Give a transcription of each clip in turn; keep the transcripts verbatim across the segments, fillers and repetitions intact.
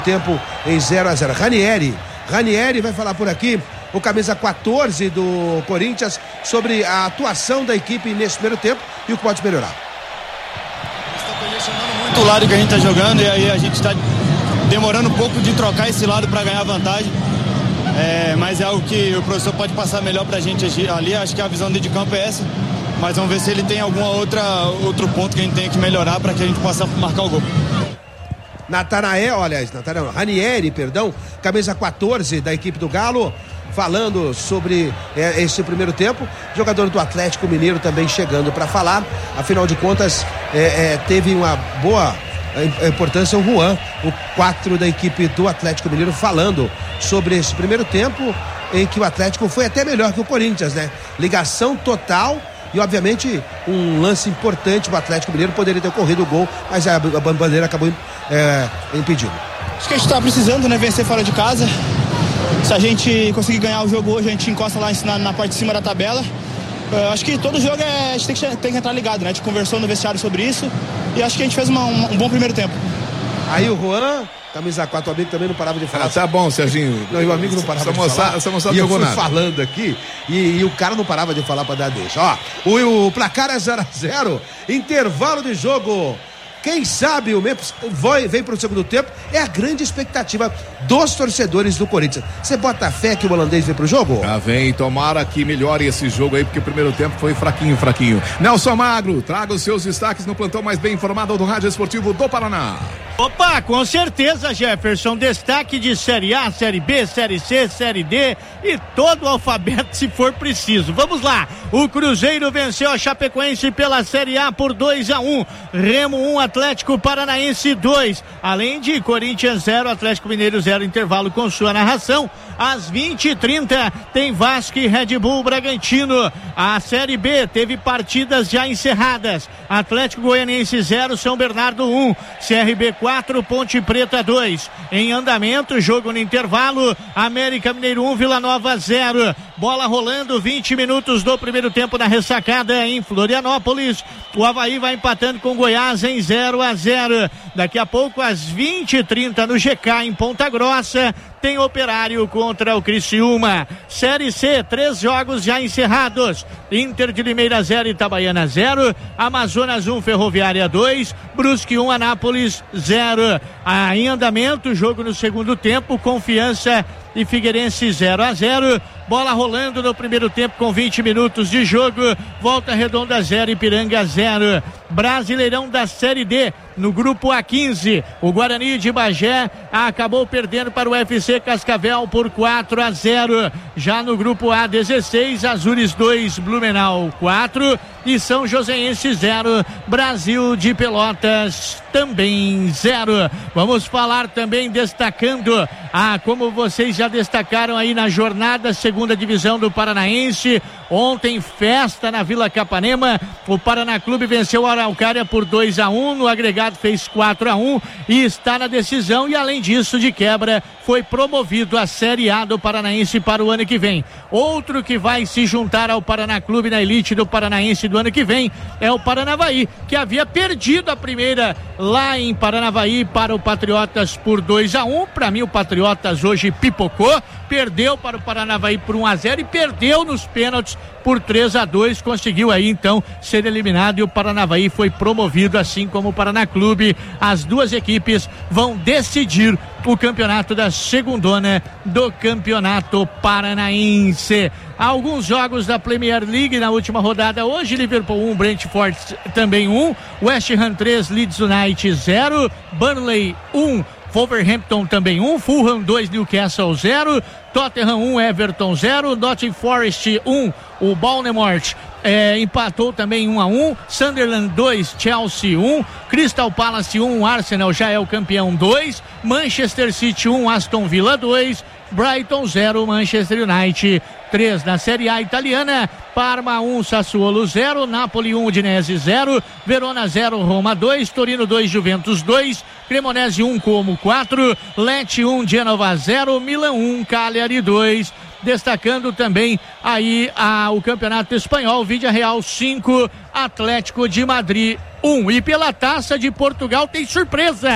Tempo em zero a zero. Ranieri, Ranieri vai falar por aqui, o camisa quatorze do Corinthians, sobre a atuação da equipe nesse primeiro tempo e o que pode melhorar. Está condicionando muito o lado que a gente está jogando, e aí a gente está demorando um pouco de trocar esse lado para ganhar vantagem. É, mas é algo que o professor pode passar melhor pra gente ali. Acho que a visão dele de campo é essa, mas vamos ver se ele tem alguma outra outro ponto que a gente tem que melhorar para que a gente possa marcar o gol. Natanael, olha, Natanael, Ranieri, perdão, camisa quatorze da equipe do Galo, falando sobre é, esse primeiro tempo. Jogador do Atlético Mineiro também chegando para falar. Afinal de contas, é, é, teve uma boa a importância o Juan, o quatro da equipe do Atlético Mineiro, falando sobre esse primeiro tempo em que o Atlético foi até melhor que o Corinthians, né? Ligação total e, obviamente, um lance importante. O Atlético Mineiro poderia ter ocorrido o gol, mas a, a bandeira acabou é, impedindo. Acho que a gente tá precisando, né? Vencer fora de casa. Se a gente conseguir ganhar o jogo hoje, a gente encosta lá na, na parte de cima da tabela. Eu acho que todo jogo é, a gente tem que, tem que entrar ligado, né? A gente conversou no vestiário sobre isso e acho que a gente fez uma, um, um bom primeiro tempo. Aí o Juan, camisa quatro, o amigo também não parava de falar. Ah, tá bom, Serginho. Não, e o amigo não parava essa de moça, falar. Essa moçada e eu fui nada. falando aqui e, e o cara não parava de falar pra dar deixa. Ó, o, o placar é zero a zero, intervalo de jogo. Quem sabe o Memphis vai, vem para o segundo tempo, é a grande expectativa dos torcedores do Corinthians. Você bota fé que o holandês vem pro jogo? Ah, vem, tomara que melhore esse jogo aí, porque o primeiro tempo foi fraquinho, fraquinho. Nelson Magro, traga os seus destaques no plantão mais bem informado do Rádio Esportivo do Paraná. Opa, com certeza, Jefferson, destaque de Série A, Série B, Série C, Série D e todo o alfabeto se for preciso. Vamos lá, o Cruzeiro venceu a Chapecoense pela Série A por dois a um, Remo um, Atlético Paranaense dois, além de Corinthians zero, Atlético Mineiro zero, intervalo com sua narração. Às vinte e trinta tem Vasco e Red Bull Bragantino. A Série B teve partidas já encerradas, Atlético Goianiense zero, São Bernardo um, C R B quatro, Ponte Preta dois. Em andamento, jogo no intervalo, América Mineiro um, Vila Nova zero. Bola rolando, vinte minutos do primeiro tempo na ressacada em Florianópolis. O Avaí vai empatando com Goiás em zero a zero. Daqui a pouco, às vinte e trinta, no G K em Ponta Grossa, tem Operário contra o Criciúma. Série C, três jogos já encerrados. Inter de Limeira zero, Itabaiana zero, Amazonas um, Ferroviária dois, Brusque um, Anápolis zero. Ah, em andamento, jogo no segundo tempo, Confiança e Figueirense zero a zero. Bola rolando no primeiro tempo com vinte minutos de jogo. Volta Redonda zero, Ipiranga zero. Brasileirão da Série D, no grupo A quinze, o Guarani de Bagé acabou perdendo para o U F C Cascavel por quatro a zero. Já no grupo A dezesseis, Azures dois, Blumenau quatro e São Joséense zero, Brasil de Pelotas também zero. Vamos falar também destacando, ah, como vocês já destacaram aí na jornada, segunda divisão do Paranaense. Ontem, festa na Vila Capanema. O Paraná Clube venceu a Araucária por dois a um, no agregado fez quatro a um e está na decisão, e além disso, de quebra, foi promovido a Série A do Paranaense para o ano que vem. Outro que vai se juntar ao Paraná Clube na elite do Paranaense do ano que vem é o Paranavaí, que havia perdido a primeira lá em Paranavaí para o Patriotas por dois a um. Para mim, o Patriotas hoje pipocou, perdeu para o Paranavaí por um a zero e perdeu nos pênaltis por três a dois, conseguiu aí então ser eliminado, e o Paranavaí foi promovido, assim como o Paraná Clube. As duas equipes vão decidir o campeonato da segundona do Campeonato Paranaense. Alguns jogos da Premier League na última rodada hoje: Liverpool um, Brentford também um, West Ham três, Leeds United zero, Burnley um, Wolverhampton também um, Fulham dois, Newcastle zero, Tottenham um, Everton zero, Nottingham Forest um, o Bournemouth é, empatou também um a um, Sunderland dois, Chelsea um, Crystal Palace um, Arsenal já é o campeão dois, Manchester City um, Aston Villa dois, Brighton zero, Manchester United três. Na Série A italiana, Parma um, Sassuolo zero, Napoli um, Udinese zero, Verona zero, Roma dois, Torino dois, Juventus dois, Cremonese um, Como quatro, Lecce um, Genova zero, Milan um, Cagliari dois. Destacando também aí a, o Campeonato Espanhol, Villarreal cinco, Atlético de Madrid um. E pela Taça de Portugal tem surpresa.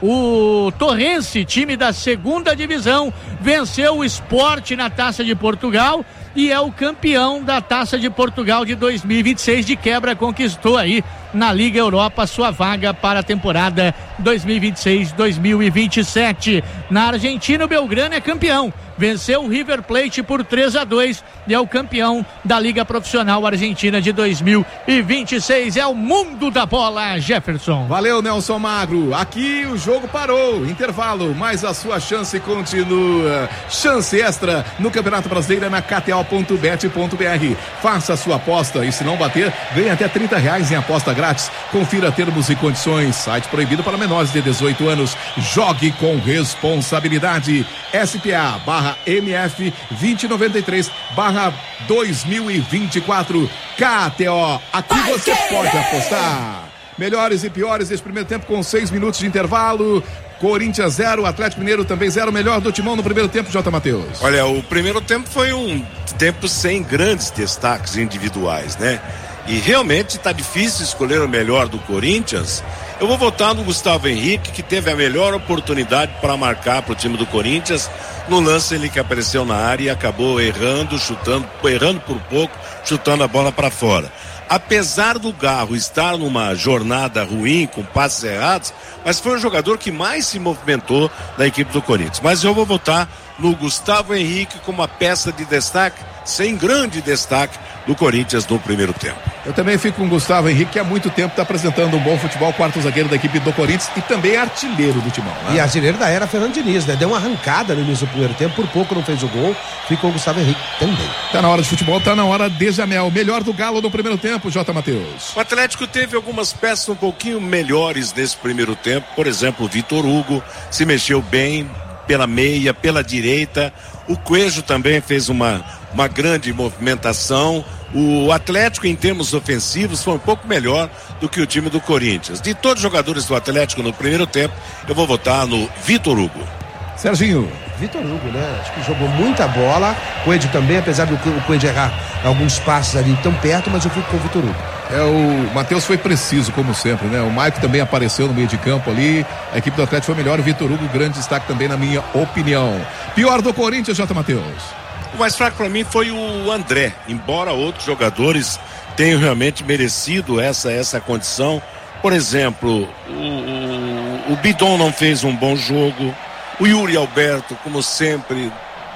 O Torrense, time da segunda divisão, venceu o Sport na Taça de Portugal e é o campeão da Taça de Portugal de dois mil e vinte e seis. De quebra, conquistou aí na Liga Europa sua vaga para a temporada dois mil e vinte e seis dois mil e vinte e sete. Na Argentina, o Belgrano é campeão, venceu o River Plate por três a dois e é o campeão da Liga Profissional Argentina de dois mil e vinte e seis. É o mundo da bola, Jefferson. Valeu, Nelson Magro. Aqui o jogo parou, intervalo, mas a sua chance continua. Chance extra no Campeonato Brasileiro na K T O ponto bet ponto b r. Faça a sua aposta e se não bater, ganhe até trinta reais em aposta grátis. Confira termos e condições. Site proibido para menores de dezoito anos. Jogue com responsabilidade. S P A barra M F vinte noventa e três barra dois mil e vinte e quatro. K T O. Aqui você pode apostar. Melhores e piores desse primeiro tempo com seis minutos de intervalo. Corinthians zero, Atlético Mineiro também zero. Melhor do Timão no primeiro tempo, J. Matheus. Olha, o primeiro tempo foi um tempo sem grandes destaques individuais, né? E realmente tá difícil escolher o melhor do Corinthians. Eu vou votar no Gustavo Henrique, que teve a melhor oportunidade para marcar para o time do Corinthians. No lance ele que apareceu na área e acabou errando, chutando, errando por pouco, chutando a bola para fora. Apesar do Garro estar numa jornada ruim, com passes errados, mas foi o jogador que mais se movimentou da equipe do Corinthians. Mas eu vou votar no Gustavo Henrique como uma peça de destaque, sem grande destaque, do Corinthians no primeiro tempo. Eu também fico com o Gustavo Henrique, que há muito tempo está apresentando um bom futebol, quarto zagueiro da equipe do Corinthians e também artilheiro do Timão, né? E artilheiro da era Fernando Diniz, né? Deu uma arrancada no início do primeiro tempo, por pouco não fez o gol, ficou o Gustavo Henrique também. Tá na hora de futebol, tá na hora de Jamel. Melhor do Galo no primeiro tempo, J. Matheus. O Atlético teve algumas peças um pouquinho melhores nesse primeiro tempo, por exemplo, o Vitor Hugo se mexeu bem pela meia, pela direita. O Coelho também fez uma, uma grande movimentação. O Atlético, em termos ofensivos, foi um pouco melhor do que o time do Corinthians. De todos os jogadores do Atlético no primeiro tempo, eu vou votar no Vitor Hugo. Serginho. Vitor Hugo, né? Acho que jogou muita bola. Coelho também, apesar do Coelho errar alguns passes ali tão perto, mas eu fico com o Vitor Hugo. É, o Matheus foi preciso, como sempre, né? O Maicon também apareceu no meio de campo ali. A equipe do Atlético foi melhor. O Vitor Hugo, grande destaque também, na minha opinião. Pior do Corinthians, J. Matheus. O mais fraco para mim foi o André, embora outros jogadores tenham realmente merecido essa, essa condição. Por exemplo, o, o, o Bidon não fez um bom jogo. O Yuri Alberto, como sempre,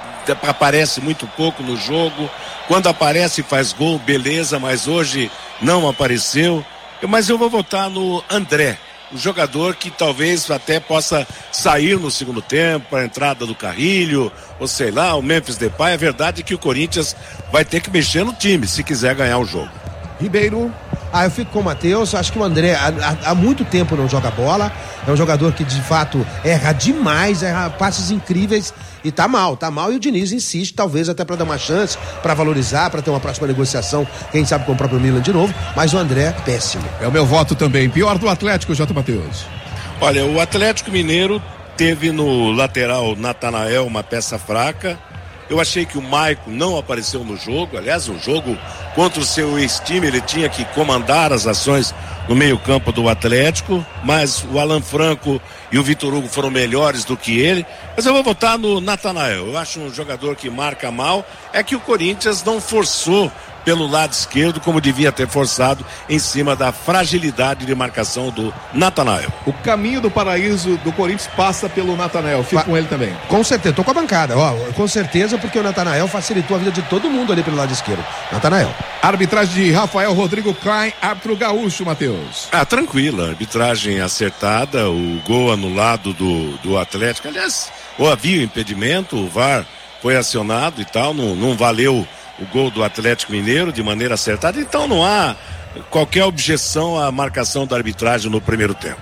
aparece muito pouco no jogo. Quando aparece faz gol, beleza, mas hoje não apareceu. Mas eu vou votar no André, um jogador que talvez até possa sair no segundo tempo, para a entrada do Carrilho, ou sei lá, o Memphis Depay. É verdade que o Corinthians vai ter que mexer no time se quiser ganhar o jogo. Ribeiro. Ah, eu fico com o Matheus. Acho que o André há, há muito tempo não joga bola. É um jogador que de fato erra demais, erra passes incríveis e tá mal, tá mal. E o Diniz insiste, talvez até para dar uma chance, para valorizar, para ter uma próxima negociação, quem sabe com o próprio Milan de novo. Mas o André, péssimo. É o meu voto também. Pior do Atlético, J. Matheus. Olha, o Atlético Mineiro teve no lateral Natanael uma peça fraca. Eu achei que o Maicon não apareceu no jogo. Aliás, o jogo contra o seu ex-time, ele tinha que comandar as ações no meio-campo do Atlético, mas o Alan Franco e o Vitor Hugo foram melhores do que ele. Mas eu vou votar no Natanael. Eu acho um jogador que marca mal. É que o Corinthians não forçou pelo lado esquerdo, como devia ter forçado, em cima da fragilidade de marcação do Natanael. O caminho do paraíso do Corinthians passa pelo Natanael. Fico pa- com ele também. Com certeza, tô com a bancada, ó, com certeza, porque o Natanael facilitou a vida de todo mundo ali pelo lado esquerdo. Natanael. Arbitragem de Rafael Rodrigo Klein, árbitro gaúcho, Matheus. Ah, tranquila, arbitragem acertada, o gol anulado do, do Atlético. Aliás, ou havia impedimento, o V A R foi acionado e tal, não, não valeu o gol do Atlético Mineiro de maneira acertada, então não há qualquer objeção à marcação da arbitragem no primeiro tempo.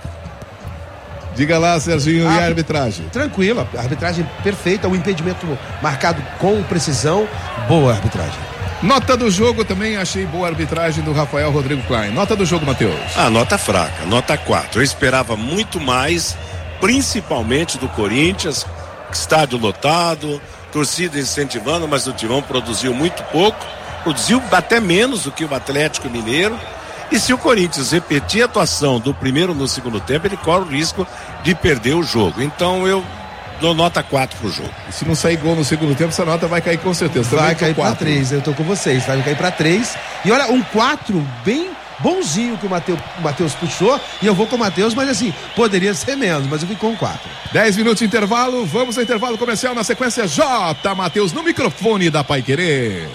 Diga lá, Serginho, ah, e a arbitragem? Tranquila, a arbitragem perfeita, o impedimento marcado com precisão, boa arbitragem. Nota do jogo também, achei boa a arbitragem do Rafael Rodrigo Klein. Nota do jogo, Matheus? Ah, nota fraca, nota quatro. Eu esperava muito mais, principalmente do Corinthians, estádio lotado, torcida incentivando, mas o Timão produziu muito pouco, produziu até menos do que o Atlético Mineiro. E se o Corinthians repetir a atuação do primeiro no segundo tempo, ele corre o risco de perder o jogo. Então eu dou nota quatro pro jogo. E se não sair gol no segundo tempo, essa nota vai cair com certeza. Vai cair para três, eu tô com vocês, vai cair para três. E olha, um quatro bem bonzinho que o Matheus, o Matheus puxou, e eu vou com o Matheus, mas assim, poderia ser menos, mas eu fico com quatro. dez minutos de intervalo, vamos ao intervalo comercial, na sequência J. Matheus no microfone da Paiquerê.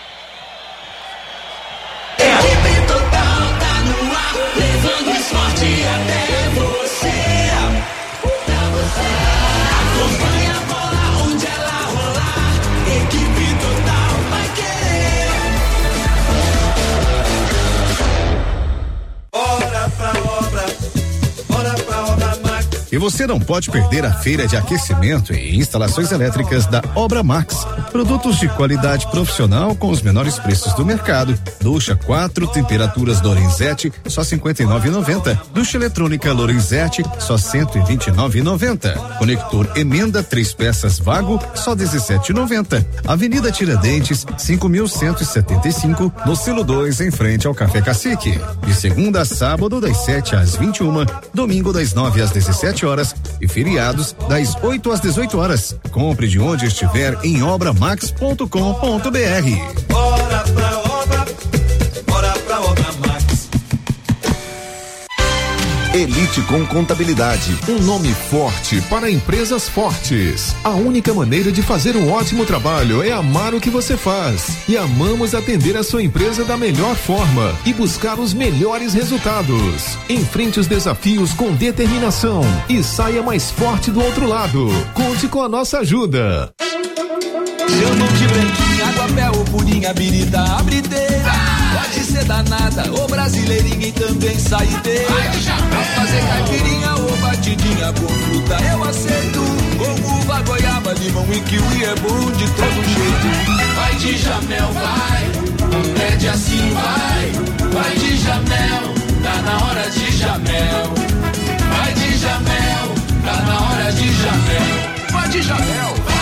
Levando o esporte até você. Pra você. Acompanha a bola onde ela rolar. Equipe total vai querer. Bora pra obra. Bora pra obra Max. E você não pode perder a feira de aquecimento e instalações elétricas da Obra Max. Produtos de qualidade profissional com os menores preços do mercado. Ducha quatro temperaturas Lorenzetti, só cinquenta e nove reais e noventa centavos. Ducha eletrônica Lorenzetti, só cento e vinte e nove reais e noventa centavos. Conector Emenda três peças Vago, só dezessete reais e noventa centavos. Avenida Tiradentes, cinco mil cento e setenta e cinco, no Silo dois, em frente ao Café Cacique. De segunda a sábado, das sete às vinte e uma, domingo das nove às dezessete horas e feriados das oito às dezoito horas. Compre de onde estiver em obra max ponto com ponto br. Bora pra obra, bora pra obra Max. Elite com Contabilidade, um nome forte para empresas fortes. A única maneira de fazer um ótimo trabalho é amar o que você faz. E amamos atender a sua empresa da melhor forma e buscar os melhores resultados. Enfrente os desafios com determinação e saia mais forte do outro lado. Conte com a nossa ajuda. Chamam de branquinha, aguapé ou purinha, birita, abriteira. Pode ser danada ou brasileirinha e também saideira. Pra fazer caipirinha ou batidinha com fruta eu aceito. Com uva, goiaba, limão e kiwi é bom de todo jeito. Vai de Jamel, vai, pede assim, vai. Vai de Jamel, tá na hora de Jamel. Vai de Jamel, tá na hora de Jamel. Vai de Jamel, vai.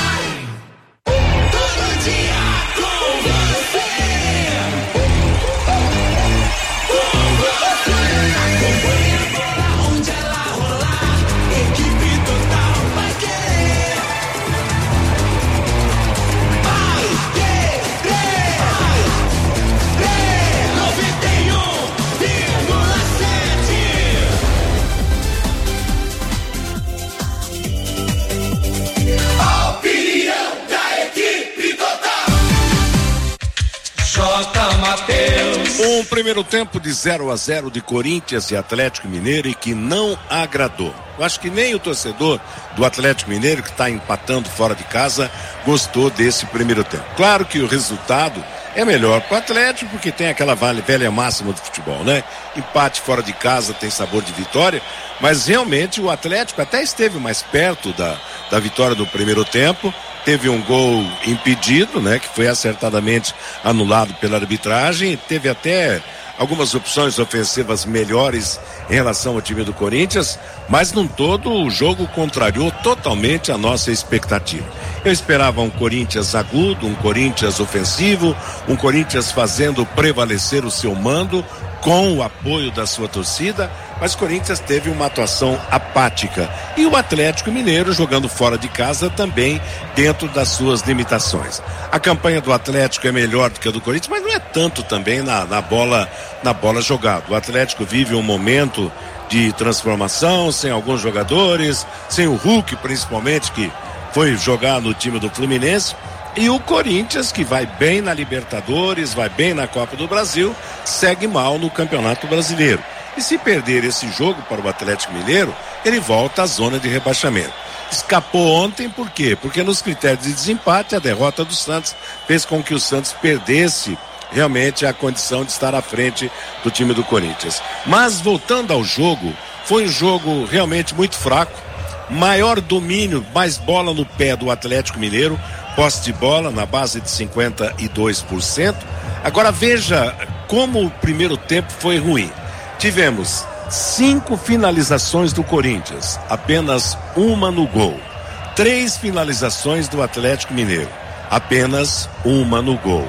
Um primeiro tempo de zero a zero de Corinthians e Atlético Mineiro e que não agradou. Eu acho que nem o torcedor do Atlético Mineiro, que está empatando fora de casa, gostou desse primeiro tempo. Claro que o resultado é melhor para o Atlético, porque tem aquela velha máxima do futebol, né? Empate fora de casa tem sabor de vitória, mas realmente o Atlético até esteve mais perto da, da vitória do primeiro tempo. Teve um gol impedido, né? Que foi acertadamente anulado pela arbitragem. Teve até algumas opções ofensivas melhores em relação ao time do Corinthians, mas num todo o jogo contrariou totalmente a nossa expectativa. Eu esperava um Corinthians agudo, um Corinthians ofensivo, um Corinthians fazendo prevalecer o seu mando com o apoio da sua torcida, mas o Corinthians teve uma atuação apática. E o Atlético Mineiro jogando fora de casa também dentro das suas limitações. A campanha do Atlético é melhor do que a do Corinthians, mas não é tanto também na, na bola, na bola jogada. O Atlético vive um momento de transformação, sem alguns jogadores, sem o Hulk principalmente, que foi jogar no time do Fluminense. E o Corinthians, que vai bem na Libertadores, vai bem na Copa do Brasil, segue mal no Campeonato Brasileiro. E se perder esse jogo para o Atlético Mineiro, ele volta à zona de rebaixamento. Escapou ontem, por quê? Porque nos critérios de desempate, a derrota do Santos fez com que o Santos perdesse realmente a condição de estar à frente do time do Corinthians. Mas voltando ao jogo, foi um jogo realmente muito fraco. Maior domínio, mais bola no pé do Atlético Mineiro, posse de bola na base de cinquenta e dois por cento. Agora veja como o primeiro tempo foi ruim. Tivemos cinco finalizações do Corinthians, apenas uma no gol. Três finalizações do Atlético Mineiro, apenas uma no gol.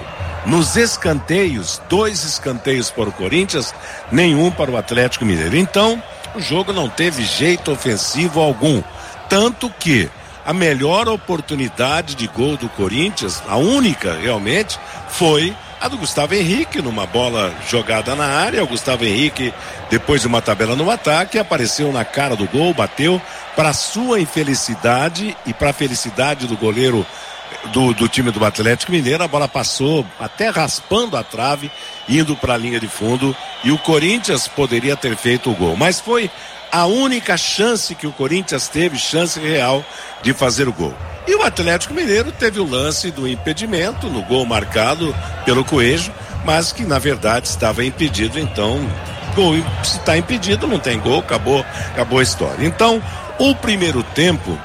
Nos escanteios, dois escanteios para o Corinthians, nenhum para o Atlético Mineiro. Então, o jogo não teve jeito ofensivo algum. Tanto que a melhor oportunidade de gol do Corinthians, a única realmente, foi a do Gustavo Henrique, numa bola jogada na área. O Gustavo Henrique, depois de uma tabela no ataque, apareceu na cara do gol, bateu. Para sua infelicidade e para a felicidade do goleiro do, do time do Atlético Mineiro, a bola passou até raspando a trave, indo para a linha de fundo, e o Corinthians poderia ter feito o gol. Mas foi a única chance que o Corinthians teve, chance real de fazer o gol. E o Atlético Mineiro teve o lance do impedimento no gol marcado pelo Coelho, mas que na verdade estava impedido. Então, gol, se está impedido, não tem gol, acabou, acabou a história. Então, o primeiro tempo,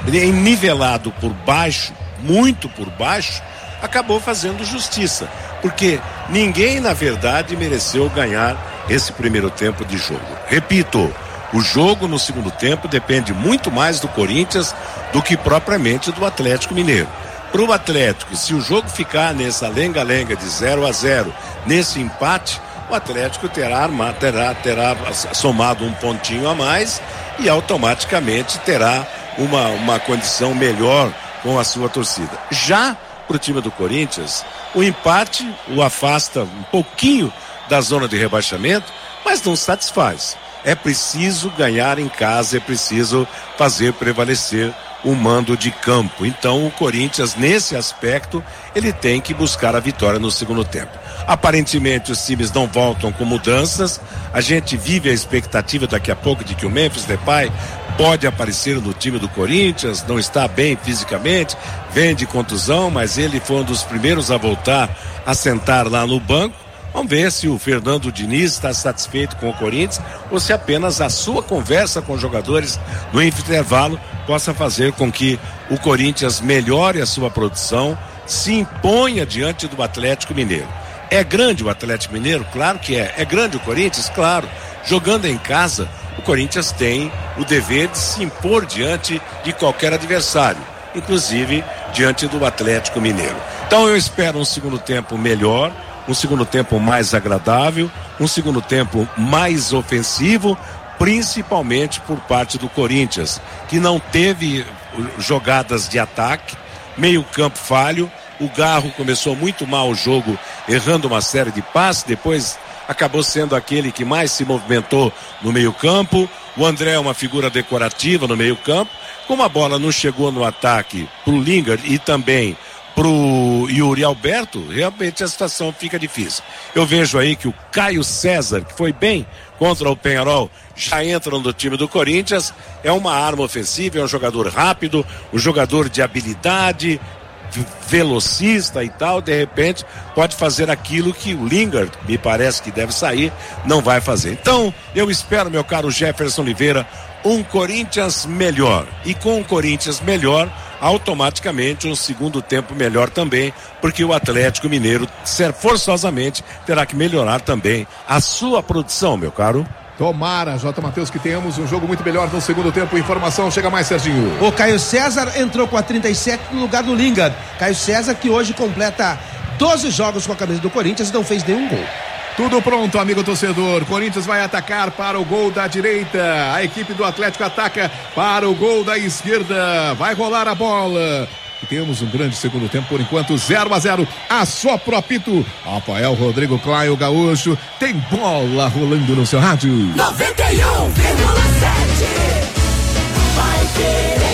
nivelado por baixo, muito por baixo, acabou fazendo justiça, porque ninguém na verdade mereceu ganhar esse primeiro tempo de jogo. Repito, o jogo no segundo tempo depende muito mais do Corinthians do que propriamente do Atlético Mineiro. Para o Atlético, se o jogo ficar nessa lenga-lenga de zero a zero, nesse empate, o Atlético terá, terá, terá somado um pontinho a mais e automaticamente terá uma, uma condição melhor com a sua torcida. Já para o time do Corinthians, o empate o afasta um pouquinho da zona de rebaixamento, mas não satisfaz. É preciso ganhar em casa, é preciso fazer prevalecer o mando de campo. Então o Corinthians, nesse aspecto, ele tem que buscar a vitória no segundo tempo. Aparentemente os times não voltam com mudanças. A gente vive a expectativa daqui a pouco de que o Memphis Depay pode aparecer no time do Corinthians, não está bem fisicamente, vem de contusão, mas ele foi um dos primeiros a voltar a sentar lá no banco. Vamos ver se o Fernando Diniz está satisfeito com o Corinthians ou se apenas a sua conversa com os jogadores no intervalo possa fazer com que o Corinthians melhore a sua produção, se imponha diante do Atlético Mineiro. É grande o Atlético Mineiro? Claro que é. É grande o Corinthians? Claro. Jogando em casa, o Corinthians tem o dever de se impor diante de qualquer adversário, inclusive diante do Atlético Mineiro. Então eu espero um segundo tempo melhor, um segundo tempo mais agradável, um segundo tempo mais ofensivo, principalmente por parte do Corinthians, que não teve jogadas de ataque, meio campo falho. O Garro começou muito mal o jogo, errando uma série de passes, depois acabou sendo aquele que mais se movimentou no meio campo. O André é uma figura decorativa no meio campo. Como a bola não chegou no ataque pro Lingard e também pro Yuri Alberto, realmente a situação fica difícil. Eu vejo aí que o Caio César, que foi bem contra o Peñarol, já entra no time do Corinthians, é uma arma ofensiva, é um jogador rápido, um jogador de habilidade, velocista e tal, de repente pode fazer aquilo que o Lingard, me parece que deve sair, não vai fazer. Então, eu espero, meu caro Jefferson Oliveira, um Corinthians melhor, e com um Corinthians melhor, automaticamente um segundo tempo melhor também, porque o Atlético Mineiro, forçosamente, terá que melhorar também a sua produção, meu caro. Tomara, J. Matheus, que tenhamos um jogo muito melhor no segundo tempo. Informação, chega mais, Serginho. O Caio César entrou com a trinta e sete no lugar do Lingard. Caio César, que hoje completa doze jogos com a camisa do Corinthians e não fez nenhum gol. Tudo pronto, amigo torcedor. Corinthians vai atacar para o gol da direita. A equipe do Atlético ataca para o gol da esquerda. Vai rolar a bola. E temos um grande segundo tempo, por enquanto, zero a zero. Assopra o apito. Rafael Rodrigo Claio Gaúcho. Tem bola rolando no seu rádio. noventa e um vírgula sete. Vai querer.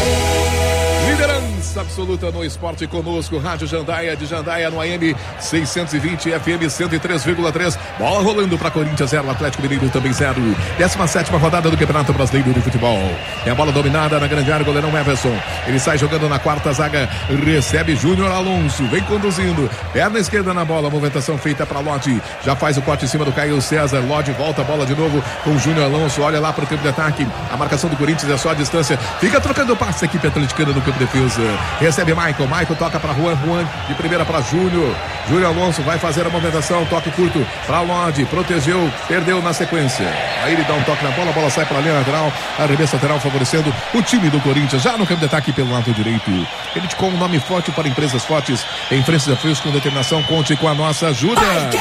Liderança absoluta no esporte conosco. Rádio Jandaia de Jandaia no A M seiscentos e vinte, F M cento e três vírgula três. Bola rolando para Corinthians zero, Atlético Mineiro também zero. décima sétima rodada do Campeonato Brasileiro de Futebol. É a bola dominada na grande área, goleirão Everson. Ele sai jogando na quarta zaga, recebe Júnior Alonso, vem conduzindo. Perna esquerda na bola, movimentação feita para Lodi. Já faz o corte em cima do Caio César. Lodi volta a bola de novo com o Júnior Alonso. Olha lá para o campo de ataque. A marcação do Corinthians é só a distância. Fica trocando passe a equipe atleticana no campo de defesa. Recebe Michael, Michael toca para Juan, Juan de primeira para Júnior. Júnior Alonso vai fazer a movimentação, toque curto para Lodi, protegeu, perdeu na sequência. Aí ele dá um toque na bola, a bola sai para a linha lateral, arremesso lateral favorecendo o time do Corinthians, já no campo de ataque pelo lado direito. Ele com um nome forte para empresas fortes, em frente a desafios com determinação, conte com a nossa ajuda.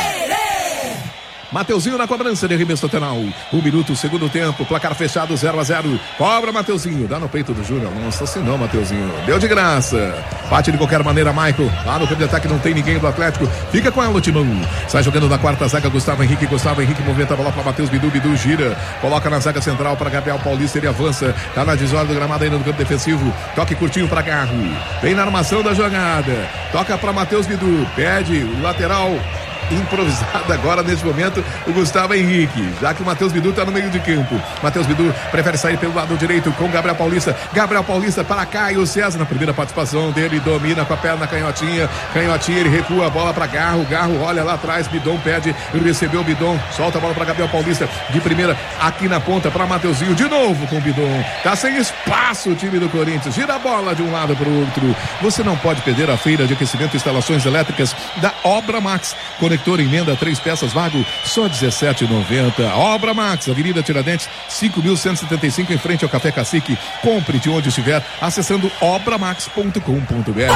Mateuzinho na cobrança de arremesso lateral. Um minuto, segundo tempo, placar fechado, zero a zero. Cobra Mateuzinho, dá no peito do Júnior. Nossa, se não, Mateuzinho. Deu de graça. Bate de qualquer maneira, Michael. Lá no campo de ataque não tem ninguém do Atlético. Fica com ela o Timão. Sai jogando na quarta zaga, Gustavo Henrique. Gustavo Henrique movimenta a bola para Matheus Bidu. Bidu gira. Coloca na zaga central para Gabriel Paulista. Ele avança. Tá na desordem do gramado ainda no campo defensivo. Toque curtinho para Garro. Vem na armação da jogada. Toca para Matheus Bidu. Pede o lateral. Improvisado agora nesse momento o Gustavo Henrique, já que o Matheus Bidu está no meio de campo. Matheus Bidu prefere sair pelo lado direito com Gabriel Paulista. Gabriel Paulista para Caio César na primeira participação dele, domina com a perna canhotinha. Canhotinha, ele recua a bola para Garro. Garro olha lá atrás, Bidon pede, ele recebeu o Bidon, solta a bola para Gabriel Paulista de primeira aqui na ponta para Mateuzinho, de novo com o Bidon. Tá sem espaço o time do Corinthians, gira a bola de um lado para o outro. Você não pode perder a feira de aquecimento e instalações elétricas da Obra Max. Conector emenda três peças vago, só dezessete reais e noventa centavos. Obra Max, Avenida Tiradentes, cinco mil cento e setenta e cinco, em frente ao Café Cacique. Compre de onde estiver, acessando obramax ponto com ponto br.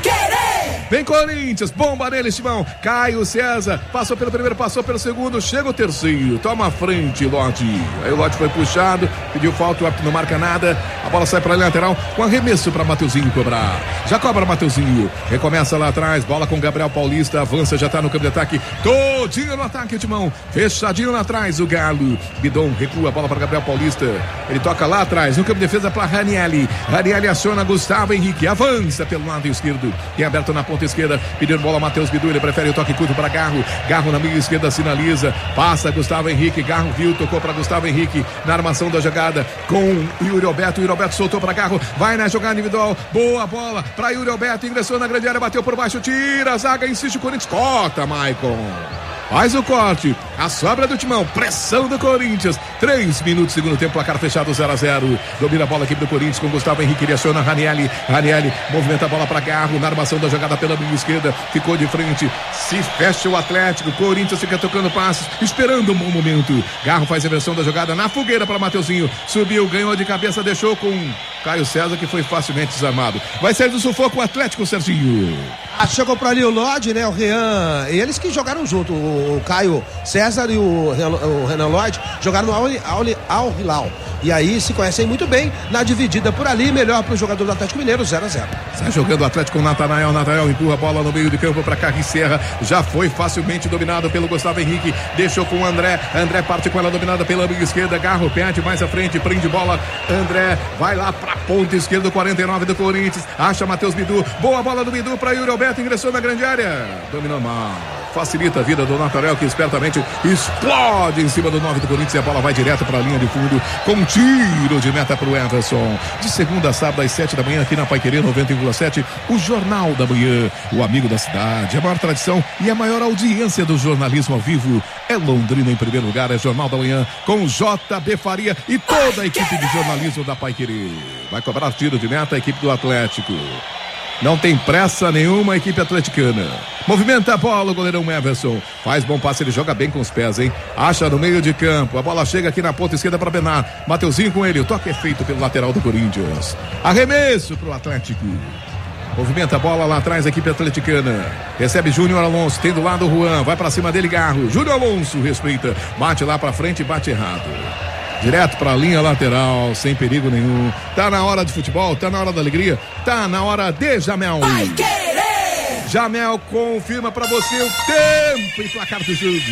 Vem Corinthians, bomba nele, Timão. Caio César, passou pelo primeiro, passou pelo segundo, chega o terceiro, toma a frente, Lodi. Aí o Lodi foi puxado, pediu falta, o árbitro não marca nada. A bola sai para a lateral, com arremesso para Mateuzinho cobrar. Já cobra Mateuzinho, recomeça lá atrás, bola com Gabriel Paulista, avança, já tá no campo de ataque, todinho no ataque, Timão. Fechadinho lá atrás, o Galo. Bidon recua a bola para Gabriel Paulista. Ele toca lá atrás, no campo de defesa para Ranielli. Ranielli aciona Gustavo Henrique, avança pelo lado esquerdo, tem aberto na ponta esquerda, pedindo bola Matheus Bidu, ele prefere o toque curto para Garro. Garro na meia esquerda sinaliza, passa Gustavo Henrique, Garro viu, tocou para Gustavo Henrique na armação da jogada com Yuri Alberto. Yuri Alberto soltou para Garro, vai na jogada individual, boa bola para Yuri Alberto, ingressou na grande área, bateu por baixo, tira a zaga, insiste o Corinthians, corta Maicon. Faz o corte, a sobra do Timão, pressão do Corinthians, três minutos, segundo tempo, placar fechado, zero a zero. Domina a bola aqui do Corinthians com Gustavo Henrique, ele aciona Ranielli. Ranielli movimenta a bola para Garro, na armação da jogada pela minha esquerda, ficou de frente, se fecha o Atlético, Corinthians fica tocando passos, esperando um bom momento. Garro faz a versão da jogada na fogueira para Mateuzinho, subiu, ganhou de cabeça, deixou com Caio César, que foi facilmente desarmado. Vai sair do sufoco o Atlético, Serginho. Ah, chegou para ali o Lodi, né, o Rian, eles que jogaram junto, o Caio César e o, o Renan Lodi jogaram no Al, Al, Al Hilal. E aí se conhecem muito bem na dividida por ali, melhor para o jogador do Atlético Mineiro, zero a zero. Sai jogando o Atlético com o Natanael. Natanael empurra a bola no meio de campo para Carri Serra. Já foi facilmente dominado pelo Gustavo Henrique. Deixou com o André. André parte com ela dominada pela meia esquerda. Garro perde mais à frente, prende bola. André vai lá para a ponta esquerda, quarenta e nove do Corinthians. Acha Matheus Bidu. Boa bola do Bidu para Yuri Alberto. Ingressou na grande área. Dominou mal. Facilita a vida do Natanael, que espertamente explode em cima do nove do Corinthians e a bola vai direto para a linha de fundo com tiro de meta para o Everson. De segunda a sábado às sete da manhã aqui na Paiquerê noventa vírgula sete, o Jornal da Manhã, o amigo da cidade, a maior tradição e a maior audiência do jornalismo ao vivo é Londrina em primeiro lugar, é Jornal da Manhã com J B Faria e toda a equipe de jornalismo da Paiquerê. Vai cobrar tiro de meta a equipe do Atlético. Não tem pressa nenhuma a equipe atleticana. Movimenta a bola o goleirão Everson. Faz bom passe, ele joga bem com os pés, hein? Acha no meio de campo. A bola chega aqui na ponta esquerda para Benar. Mateuzinho com ele. O toque é feito pelo lateral do Corinthians. Arremesso pro Atlético. Movimenta a bola lá atrás a equipe atleticana. Recebe Júnior Alonso. Tem do lado o Juan. Vai para cima dele Garro. Júnior Alonso respeita. Bate lá para frente e bate errado. Direto para a linha lateral, sem perigo nenhum. Tá na hora de futebol, tá na hora da alegria, tá na hora de Jamel. Vai querer! Jamel confirma para você o tempo e placar do jogo.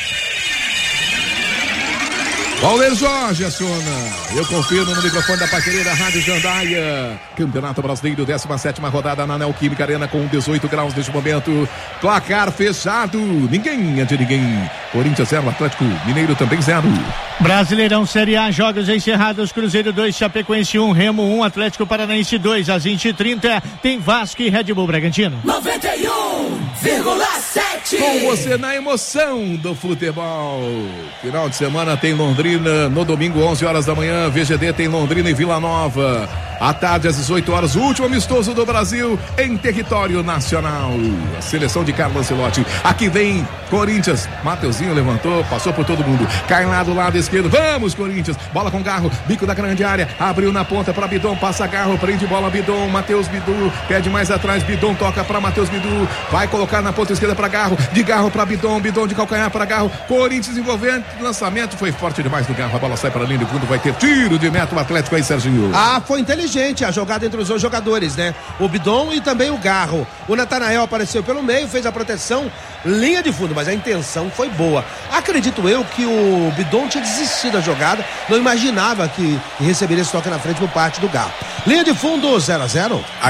Paulo Jorge aciona. Eu confirmo no microfone da Paiquerê da Rádio Jandaia. Campeonato Brasileiro, décima sétima rodada na Neoquímica Arena com dezoito graus neste momento. Placar fechado. Ninguém é de ninguém. Corinthians zero, Atlético Mineiro também zero. Brasileirão Série A, jogos encerrados. Cruzeiro dois, Chapecoense um, Remo um, Atlético Paranaense dois. Às vinte e trinta tem Vasco e Red Bull Bragantino. noventa e um vírgula sete. Com você na emoção do futebol. Final de semana tem Londrina. No domingo, onze horas da manhã, V G D tem Londrina e Vila Nova. À tarde, às dezoito horas, o último amistoso do Brasil em território nacional. A seleção de Carlo Ancelotti. Aqui vem Corinthians. Mateuzinho levantou, passou por todo mundo. Cai lá do lado esquerdo. Vamos, Corinthians. Bola com Garro, bico da grande área. Abriu na ponta para Bidon, passa Garro, prende bola Bidon. Matheus Bidu, pede mais atrás. Bidon toca para Matheus Bidu. Vai colocar na ponta esquerda para Garro. De Garro para Bidon, Bidon de calcanhar para Garro. Corinthians envolvendo. Lançamento foi forte demais do Garro. A bola sai para a linha de fundo. Vai ter tiro de meta o Atlético aí, Serginho. Ah, foi inteligente a jogada entre os dois jogadores, né? O Bidon e também o Garro. O Natanael apareceu pelo meio, fez a proteção, linha de fundo, mas a intenção foi boa. Acredito eu que o Bidon tinha desistido da jogada, não imaginava que receberia esse toque na frente por parte do Garro. Linha de fundo, zero a zero. A...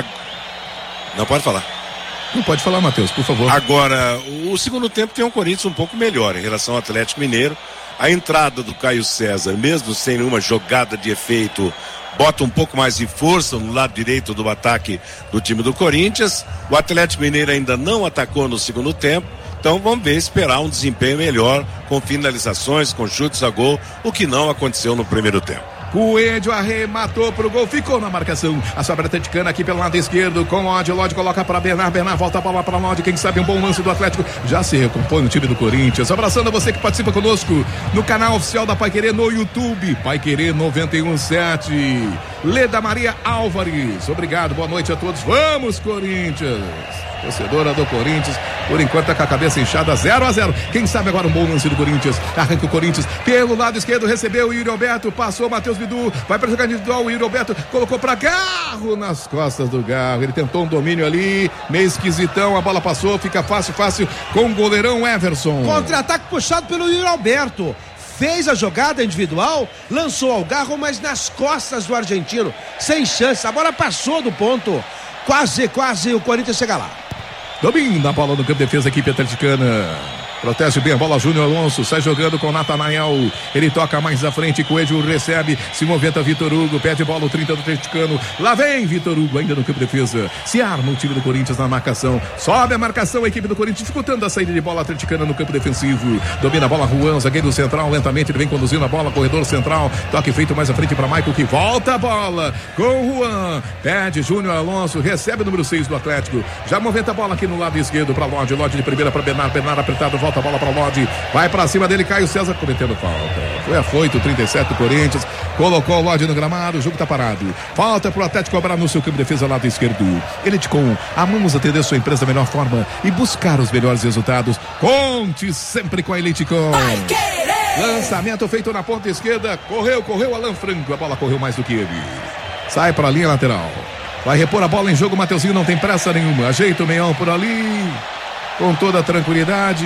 Não pode falar. Não pode falar, Matheus, por favor. Agora, o segundo tempo tem um Corinthians um pouco melhor em relação ao Atlético Mineiro. A entrada do Caio César, mesmo sem nenhuma jogada de efeito, bota um pouco mais de força no lado direito do ataque do time do Corinthians. O Atlético Mineiro ainda não atacou no segundo tempo. Então vamos ver, esperar um desempenho melhor, com finalizações, com chutes a gol, o que não aconteceu no primeiro tempo. Coelho arrematou pro gol, ficou na marcação. A sobra atleticana aqui pelo lado esquerdo com Lodi. Lodi coloca para Bernard. Bernard volta a bola para Lodi. Quem sabe um bom lance do Atlético. Já se recompõe no time do Corinthians. Abraçando a você que participa conosco no canal oficial da Paiquerê no YouTube. Paiquerê noventa e um ponto sete. Leda Maria Álvares. Obrigado, boa noite a todos. Vamos, Corinthians. Torcedora do Corinthians, por enquanto tá com a cabeça inchada, zero a zero. Quem sabe agora um bom lance do Corinthians. Arranca o Corinthians pelo lado esquerdo, recebeu o Yuri Alberto, passou o Matheus Bidu, vai para jogar individual. O Yuri Alberto colocou para Garro nas costas do Garro. Ele tentou um domínio ali, meio esquisitão. A bola passou, fica fácil, fácil com o goleirão Everson. Contra-ataque puxado pelo Yuri Alberto. Fez a jogada individual, lançou ao Garro, mas nas costas do argentino, sem chance. A bola passou do ponto. Quase, quase o Corinthians chega lá. Domina a bola no campo de defesa, equipe atleticana. Protege bem a bola, Júnior Alonso sai jogando com Natanael, ele toca mais à frente, Coelho recebe, se movimenta Vitor Hugo, pede bola o trinta do atleticano, lá vem Vitor Hugo ainda no campo de defesa, se arma o time do Corinthians na marcação, sobe a marcação a equipe do Corinthians, dificultando a saída de bola atleticana no campo defensivo, domina a bola Juan, zagueiro central, lentamente ele vem conduzindo a bola, corredor central, toque feito mais à frente para Michael que volta a bola, com Juan, pede Júnior Alonso, recebe o número seis do Atlético, já movimenta a bola aqui no lado esquerdo para Lodi, Lodi de primeira para Bernard, Bernard apertado, volta a bola para Lodi, vai para cima dele, Caio César cometendo falta. Foi afoito, trinta e sete do Corinthians, colocou o Lodi no gramado, o jogo tá parado. Falta pro Atlético cobrar no seu campo de defesa lado esquerdo. Elitecom, amamos atender sua empresa da melhor forma e buscar os melhores resultados. Conte sempre com a Elitecom. Lançamento feito na ponta esquerda, correu, correu Alan Franco, a bola correu mais do que ele. Sai para a linha lateral. Vai repor a bola em jogo, Mateuzinho não tem pressa nenhuma. Ajeita o meião por ali, com toda a tranquilidade.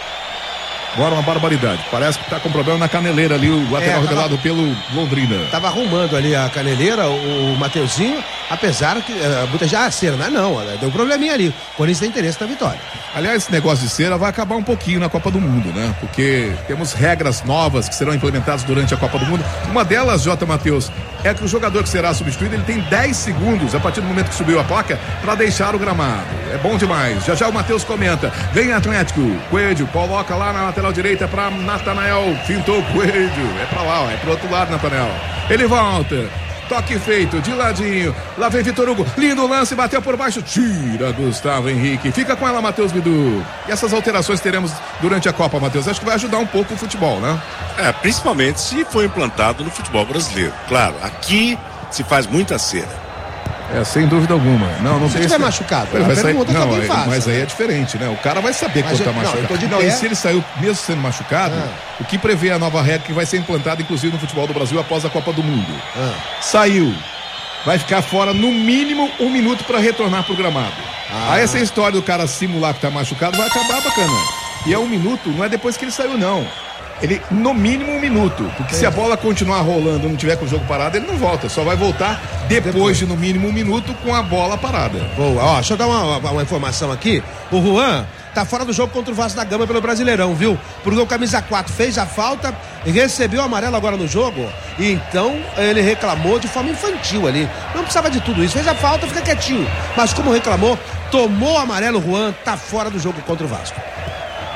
Agora uma barbaridade. Parece que tá com problema na caneleira ali, o lateral é, revelado tava, pelo Londrina. Tava arrumando ali a caneleira, o, o Mateuzinho, apesar que uh, muita já a cera, não, não, deu um probleminha ali. O Corinthians tem interesse na vitória. Aliás, esse negócio de cera vai acabar um pouquinho na Copa do Mundo, né? Porque temos regras novas que serão implementadas durante a Copa do Mundo. Uma delas, J. Matheus, é que o jogador que será substituído, ele tem dez segundos a partir do momento que subiu a placa para deixar o gramado. É bom demais. Já já o Matheus comenta. Vem Atlético, Coelho coloca lá na lateral direita para Natanael, fintou o Coelho. É para lá, ó, é pro outro lado, Natanael. Ele volta. Toque feito, de ladinho. Lá vem Vitor Hugo. Lindo lance, bateu por baixo. Tira Gustavo Henrique. Fica com ela, Matheus Bidu. E essas alterações teremos durante a Copa, Matheus. Acho que vai ajudar um pouco o futebol, né? É, principalmente se for implantado no futebol brasileiro. Claro, aqui se faz muita cera. É, sem dúvida alguma. Não, não se tem tiver esse... machucado, ele vai sair... não, aí, faz, mas né? aí é diferente, né? O cara vai saber mas quando eu... tá machucado. Não, não e se ele saiu mesmo sendo machucado, ah. o que prevê a nova regra que vai ser implantada, inclusive, no futebol do Brasil após a Copa do Mundo. Ah. Saiu. Vai ficar fora no mínimo um minuto para retornar pro gramado. Ah. Aí essa história do cara simular que tá machucado vai acabar bacana. E é um minuto, não é depois que ele saiu, não. Ele, no mínimo, um minuto. Porque é. se a bola continuar rolando e não tiver com o jogo parado, ele não volta. Só vai voltar depois, depois. de, no mínimo, um minuto com a bola parada. Boa. Ó, deixa eu dar uma, uma informação aqui. O Juan tá fora do jogo contra o Vasco da Gama pelo Brasileirão, viu? Porque o camisa quatro fez a falta, recebeu o amarelo agora no jogo, e então ele reclamou de forma infantil ali. Não precisava de tudo isso. Fez a falta, fica quietinho. Mas como reclamou, tomou o amarelo, o Juan tá fora do jogo contra o Vasco.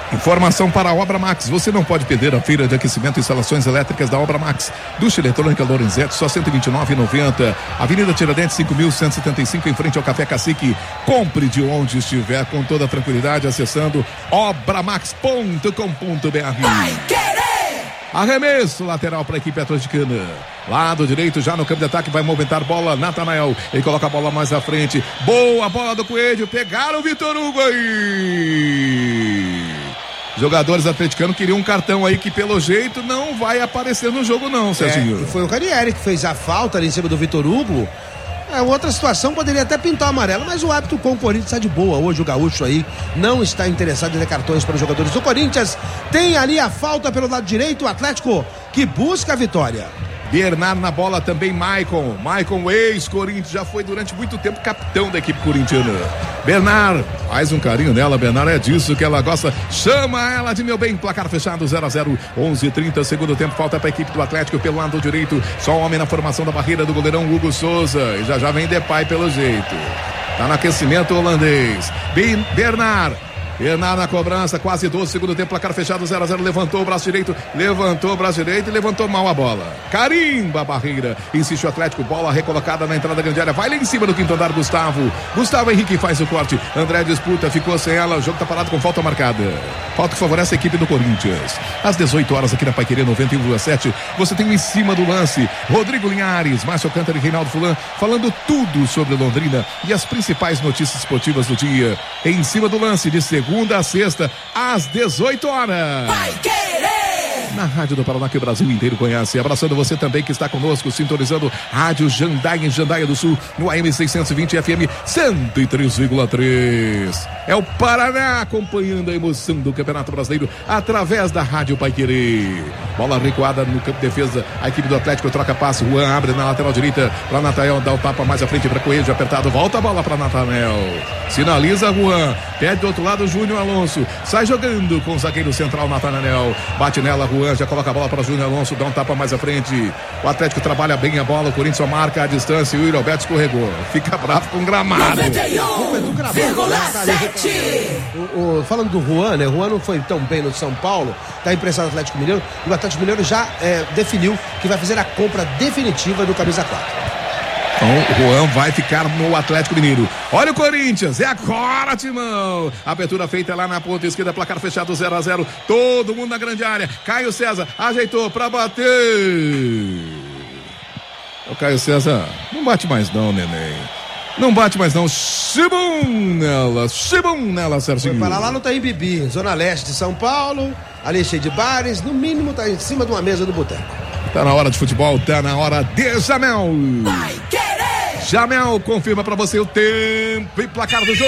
Informação para a Obra Max. Você não pode perder a feira de aquecimento e instalações elétricas da Obra Max. Ducha eletrônica Lorenzetti, só cento e vinte e nove reais e noventa centavos. Avenida Tiradentes, cinco mil cento e setenta e cinco, em frente ao Café Cacique. Compre de onde estiver com toda a tranquilidade acessando obramax ponto com ponto br. Vai querer! Arremesso lateral para a equipe atleticana. Lado direito, já no campo de ataque, vai movimentar bola. Natanael, ele coloca a bola mais à frente. Boa bola do Coelho. Pegaram o Vitor Hugo aí. Jogadores atleticanos queriam um cartão aí que, pelo jeito, não vai aparecer no jogo, não, Serginho. É, e foi o Ranieri que fez a falta ali em cima do Vitor Hugo. É, outra situação poderia até pintar o amarelo, mas o árbitro com o Corinthians está de boa. Hoje o Gaúcho aí não está interessado em dar cartões para os jogadores do Corinthians. Tem ali a falta pelo lado direito, o Atlético que busca a vitória. Bernardo na bola também, Maicon. Maicon, ex-Corinthians, já foi durante muito tempo capitão da equipe corintiana. Bernardo, faz um carinho nela, Bernardo, é disso que ela gosta. Chama ela de meu bem, placar fechado, zero a zero, onze e trinta, segundo tempo, falta para a equipe do Atlético pelo lado direito. Só um homem na formação da barreira do goleirão Hugo Souza. E já já vem Depay pelo jeito. Tá no aquecimento holandês. Ben, Bernardo. Bernardo na cobrança, quase doze, segundo tempo, placar fechado, zero a zero, levantou o braço direito, levantou o braço direito e levantou mal a bola. Carimba a barreira, insiste o Atlético, bola recolocada na entrada da grande área, vai lá em cima do quinto andar, Gustavo. Gustavo Henrique faz o corte, André disputa, ficou sem ela, o jogo tá parado com falta marcada. Falta que favorece a equipe do Corinthians. Às dezoito horas aqui na Paiquerê noventa e um vírgula sete, você tem o em cima do lance, Rodrigo Linhares, Márcio Alcântara e Reinaldo Fulan, falando tudo sobre Londrina e as principais notícias esportivas do dia. Em cima do lance de segunda Segunda a sexta, às dezoito horas. Vai querer! Na Rádio do Paraná, que o Brasil inteiro conhece. Abraçando você também que está conosco, sintonizando Rádio Jandaia, em Jandaia do Sul, no A M seiscentos e vinte F M cento e três vírgula três. É o Paraná acompanhando a emoção do Campeonato Brasileiro através da Rádio Paiquerê. Bola recuada no campo de defesa. A equipe do Atlético troca passe. Juan abre na lateral direita para Natanael, dá o tapa mais à frente para Coelho, apertado. Volta a bola para Natanael. Sinaliza Juan. Pede do outro lado Júnior Alonso. Sai jogando com o zagueiro central Natanael. Bate nela Juan, já coloca a bola para Júnior Alonso, dá um tapa mais à frente. O Atlético trabalha bem a bola. O Corinthians só marca a distância e o Yuri Alberto escorregou. Fica bravo com o gramado. noventa e um vírgula sete. O, o, falando do Juan, né? O Juan não foi tão bem no São Paulo, tá emprestado ao Atlético Mineiro, e o Atlético Mineiro já é, definiu que vai fazer a compra definitiva do camisa quatro. Então o Juan vai ficar no Atlético Mineiro. Olha o Corinthians, é agora, Timão. Abertura feita lá na ponta esquerda, placar fechado zero a zero. Todo mundo na grande área. Caio César ajeitou pra bater. O Caio César não bate mais não, neném. Não bate mais não. Chibum nela, chibum nela, Serginho. Foi para lá no Taim Bibi, zona leste de São Paulo, ali cheio de bares, no mínimo tá em cima de uma mesa do boteco. Tá na hora de futebol, tá na hora de Jamel. Vai querer! Jamel confirma pra você o tempo e placar do jogo.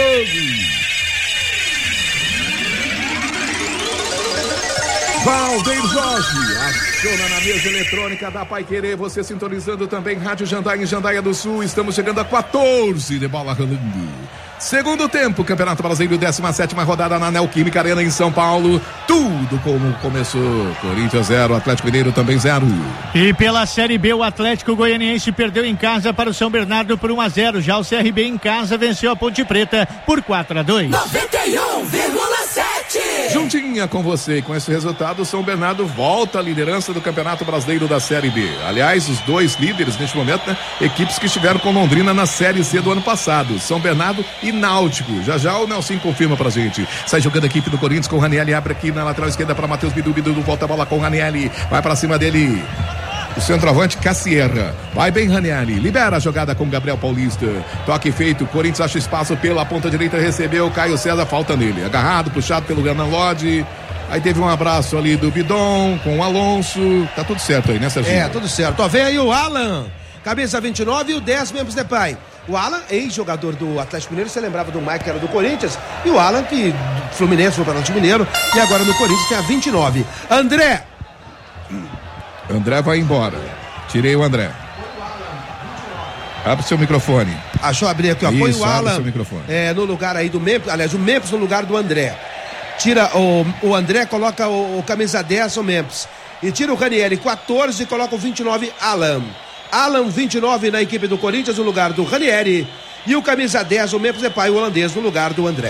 Valdeir Jorge, aciona na mesa eletrônica da Paiquerê, você sintonizando também Rádio Jandaia em Jandaia do Sul. Estamos chegando a quatorze de bola rolando. Segundo tempo, Campeonato Brasileiro, décima sétima rodada na Neoquímica Arena em São Paulo. Tudo como começou. Corinthians zero, Atlético Mineiro também zero. E pela Série B, o Atlético Goianiense perdeu em casa para o São Bernardo por um a zero. Já o C R B em casa venceu a Ponte Preta por quatro a dois. noventa e um vírgula sete. Juntinha com você, com esse resultado, o São Bernardo volta à liderança do Campeonato Brasileiro da Série B. Aliás, os dois líderes neste momento, né? Equipes que estiveram com Londrina na Série C do ano passado, São Bernardo e Náutico. Já já o Nelson confirma pra gente. Sai jogando a equipe do Corinthians com o Ranieri, abre aqui na lateral esquerda para Matheus Bidu, Bidu volta a bola com o Ranieri, vai pra cima dele o centroavante Cassierra, vai bem Ranieri, libera a jogada com Gabriel Paulista, toque feito, Corinthians acha espaço pela ponta direita, recebeu Caio César, falta nele, agarrado, puxado pelo Renan Lodge. Aí teve um abraço ali do Bidon com o Alonso, tá tudo certo aí, né, Serginho? É, tudo certo. Ó, vem aí o Alan, camisa vinte e nove e o dez, membros de pai. O Alan, ex-jogador do Atlético Mineiro, você lembrava do Mike, que era do Corinthians, e o Alan, que Fluminense foi para o Atlético Mineiro, e agora no Corinthians tem a vinte e nove. André. André vai embora. Tirei o André. Abre seu microfone. Achou abrir aqui, ó. Põe Isso, o Alan seu microfone. É, no lugar aí do Memphis, aliás, o Memphis no lugar do André. Tira o, o André, coloca o, o camisa dez, o Memphis. E tira o Ranieri, quatorze, e coloca o vinte e nove, Alan. Alan, vinte e nove, na equipe do Corinthians, no lugar do Ranieri. E o camisa dez, o Memphis Depay, o holandês, no lugar do André.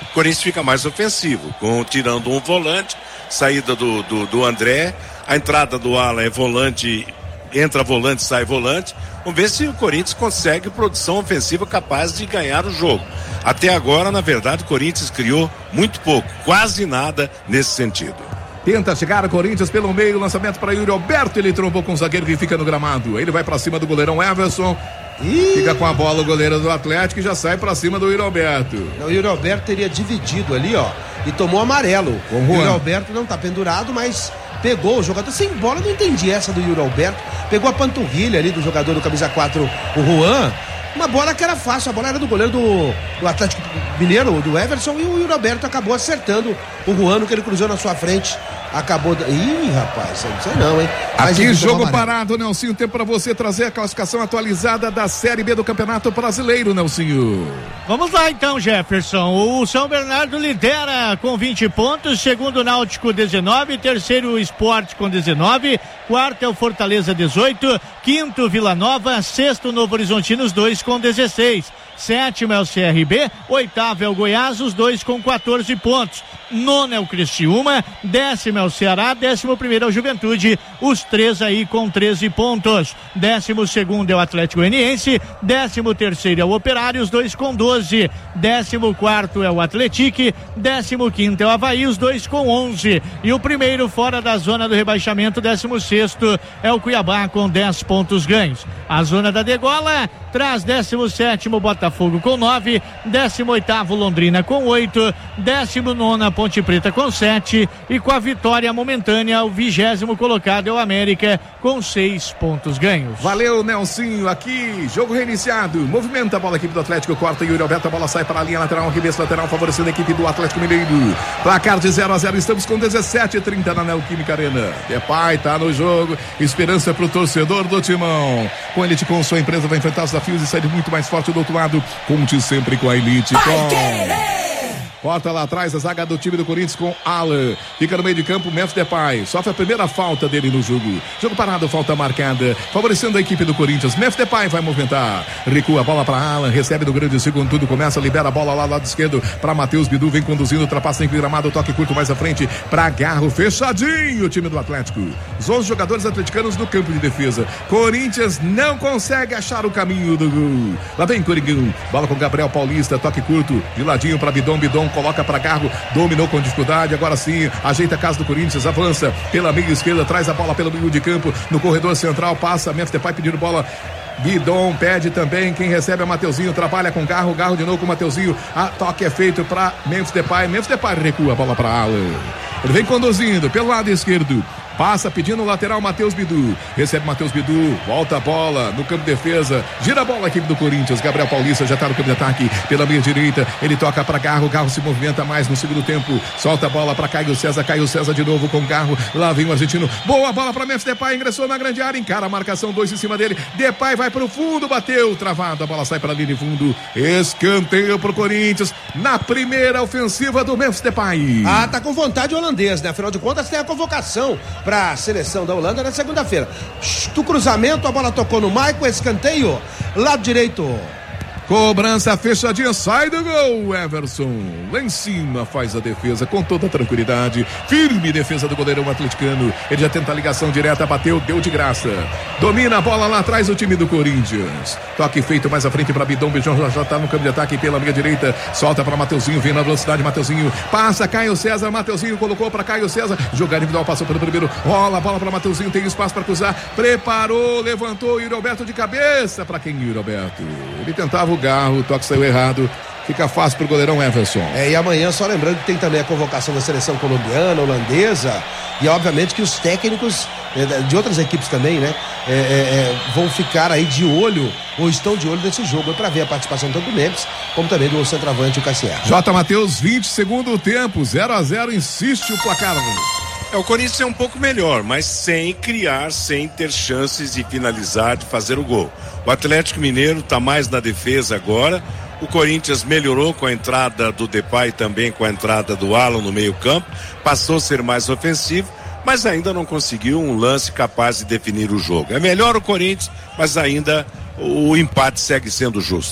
o Corinthians fica mais ofensivo, com, tirando um volante, saída do, do, do André, a entrada do Alan é volante, entra volante, sai volante. Vamos ver se o Corinthians consegue produção ofensiva capaz de ganhar o jogo. Até agora, na verdade, o Corinthians criou muito pouco, quase nada nesse sentido. Tenta chegar o Corinthians pelo meio, lançamento para Yuri Alberto, ele trombou com o zagueiro que fica no gramado. Ele vai para cima do goleirão Everson. Ih. Fica com a bola o goleiro do Atlético e já sai pra cima do Yuri Alberto. O Yuri Alberto teria dividido ali, ó, e tomou amarelo. O Yuri Alberto não tá pendurado, mas pegou o jogador sem bola. Não entendi essa do Yuri Alberto. Pegou a panturrilha ali do jogador do camisa quatro, o Juan. Uma bola que era fácil, a bola era do goleiro do, do Atlético Mineiro, do Everson, e o Yuri Alberto acabou acertando o Juan, que ele cruzou na sua frente. Acabou. Ih, rapaz, não sei não, hein? Mas aqui jogo parado, Nelsinho. Tempo pra você trazer a classificação atualizada da Série B do Campeonato Brasileiro, Nelsinho. Vamos lá então, Jefferson. O São Bernardo lidera com vinte pontos, segundo Náutico dezenove, terceiro o Sport com dezenove, quarto é o Fortaleza dezoito, quinto Vila Nova, sexto Novo Horizontino, os dois com dezesseis. Sétimo é o C R B, oitavo é o Goiás, os dois com quatorze pontos. Nono é o Criciúma, décimo é o Ceará, décimo primeiro é o Juventude, os três aí com treze pontos. Décimo segundo é o Atlético Goianiense, décimo terceiro é o Operário, os dois com doze. Décimo quarto é o Atletique, décimo quinto é o Avaí, os dois com onze. E o primeiro fora da zona do rebaixamento, décimo sexto é o Cuiabá com dez pontos ganhos. A zona da degola traz décimo sétimo Botafogo com nove, décimo oitavo Londrina com oito, décimo nono Ponte Preta com sete e com a vitória momentânea o vigésimo colocado é o América com seis pontos ganhos. Valeu, Nelsinho. Aqui, jogo reiniciado. Movimenta a bola, a equipe do Atlético, corta Yuri Alberto, a bola sai para a linha lateral, arremesso lateral, favorecendo a equipe do Atlético Mineiro. Placar de zero a zero, estamos com dezessete e trinta na Neoquímica Arena. Depay tá no jogo, esperança pro torcedor do Timão. Com a Elite, com sua empresa, vai enfrentar os desafios e sair muito mais forte do outro lado. Conte sempre com a Elite. Com... Corta lá atrás a zaga do time do Corinthians com Alan. Fica no meio de campo, Memphis Depay. Sofre a primeira falta dele no jogo. Jogo parado, falta marcada. Favorecendo a equipe do Corinthians. Memphis Depay vai movimentar. Recua a bola para Alan. Recebe do grande segundo tudo. Começa, libera a bola lá do lado esquerdo para Matheus Bidu. Vem conduzindo, ultrapassa em gramado. Toque curto mais à frente para Garro. Fechadinho o time do Atlético. Os onze jogadores atleticanos no campo de defesa. Corinthians não consegue achar o caminho do gol. Lá vem Coringão. Bola com Gabriel Paulista. Toque curto. De ladinho para Bidon. Bidon coloca para Garro, dominou com dificuldade, agora sim, ajeita a casa do Corinthians, avança pela meia esquerda, traz a bola pelo meio de campo, no corredor central, passa, Memphis Depay pedindo bola, Bidon pede também, quem recebe é Mateuzinho, trabalha com Garro, Garro de novo com Mateuzinho, a toque é feito para Memphis Depay, Memphis Depay recua a bola para Alan, ele vem conduzindo pelo lado esquerdo, passa pedindo o lateral Matheus Bidu, recebe Matheus Bidu, volta a bola no campo de defesa, gira a bola a equipe do Corinthians, Gabriel Paulista já está no campo de ataque pela meia direita, ele toca para Garro, Garro se movimenta mais no segundo tempo, solta a bola para Caio César, Caio César de novo com Garro, lá vem o argentino, boa bola para Memphis Depay, ingressou na grande área, encara a marcação, dois em cima dele, Depay vai para o fundo, bateu, travado, a bola sai para a linha de fundo, escanteio para o Corinthians, na primeira ofensiva do Memphis Depay. Ah, tá com vontade holandês, né? Afinal de contas tem a convocação para a seleção da Holanda na segunda-feira. Do cruzamento, a bola tocou no Maicon, escanteio, lado direito. Cobrança fechadinha, sai do gol, Everson. Lá em cima faz a defesa com toda a tranquilidade. Firme defesa do goleirão atleticano. Ele já tenta a ligação direta, bateu, deu de graça. Domina a bola lá atrás o time do Corinthians. Toque feito mais à frente para Bidon. Bidon já está no campo de ataque pela meia direita. Solta para Mateuzinho, vem na velocidade, Mateuzinho. Passa, Caio César, Mateuzinho colocou para Caio César. Jogar individual, passou pelo primeiro. Rola a bola para Mateuzinho, tem espaço para cruzar. Preparou, levantou, Yuri Alberto de cabeça. Para quem, Yuri Alberto? Ele tentava o Garro, o toque saiu errado. Fica fácil pro goleirão Everson. É, e amanhã, só lembrando que tem também a convocação da seleção colombiana, holandesa, e obviamente que os técnicos de outras equipes também, né, é, é, vão ficar aí de olho, ou estão de olho nesse jogo, para ver a participação tanto do Memphis, como também do centroavante, o Cassier. J. Matheus, vinte segundo tempo, zero a zero, insiste o placar. É, o Corinthians é um pouco melhor, mas sem criar, sem ter chances de finalizar, de fazer o gol. O Atlético Mineiro está mais na defesa agora. O Corinthians melhorou com a entrada do Depay, também com a entrada do Alan no meio campo. Passou a ser mais ofensivo, mas ainda não conseguiu um lance capaz de definir o jogo. É melhor o Corinthians, mas ainda o empate segue sendo justo.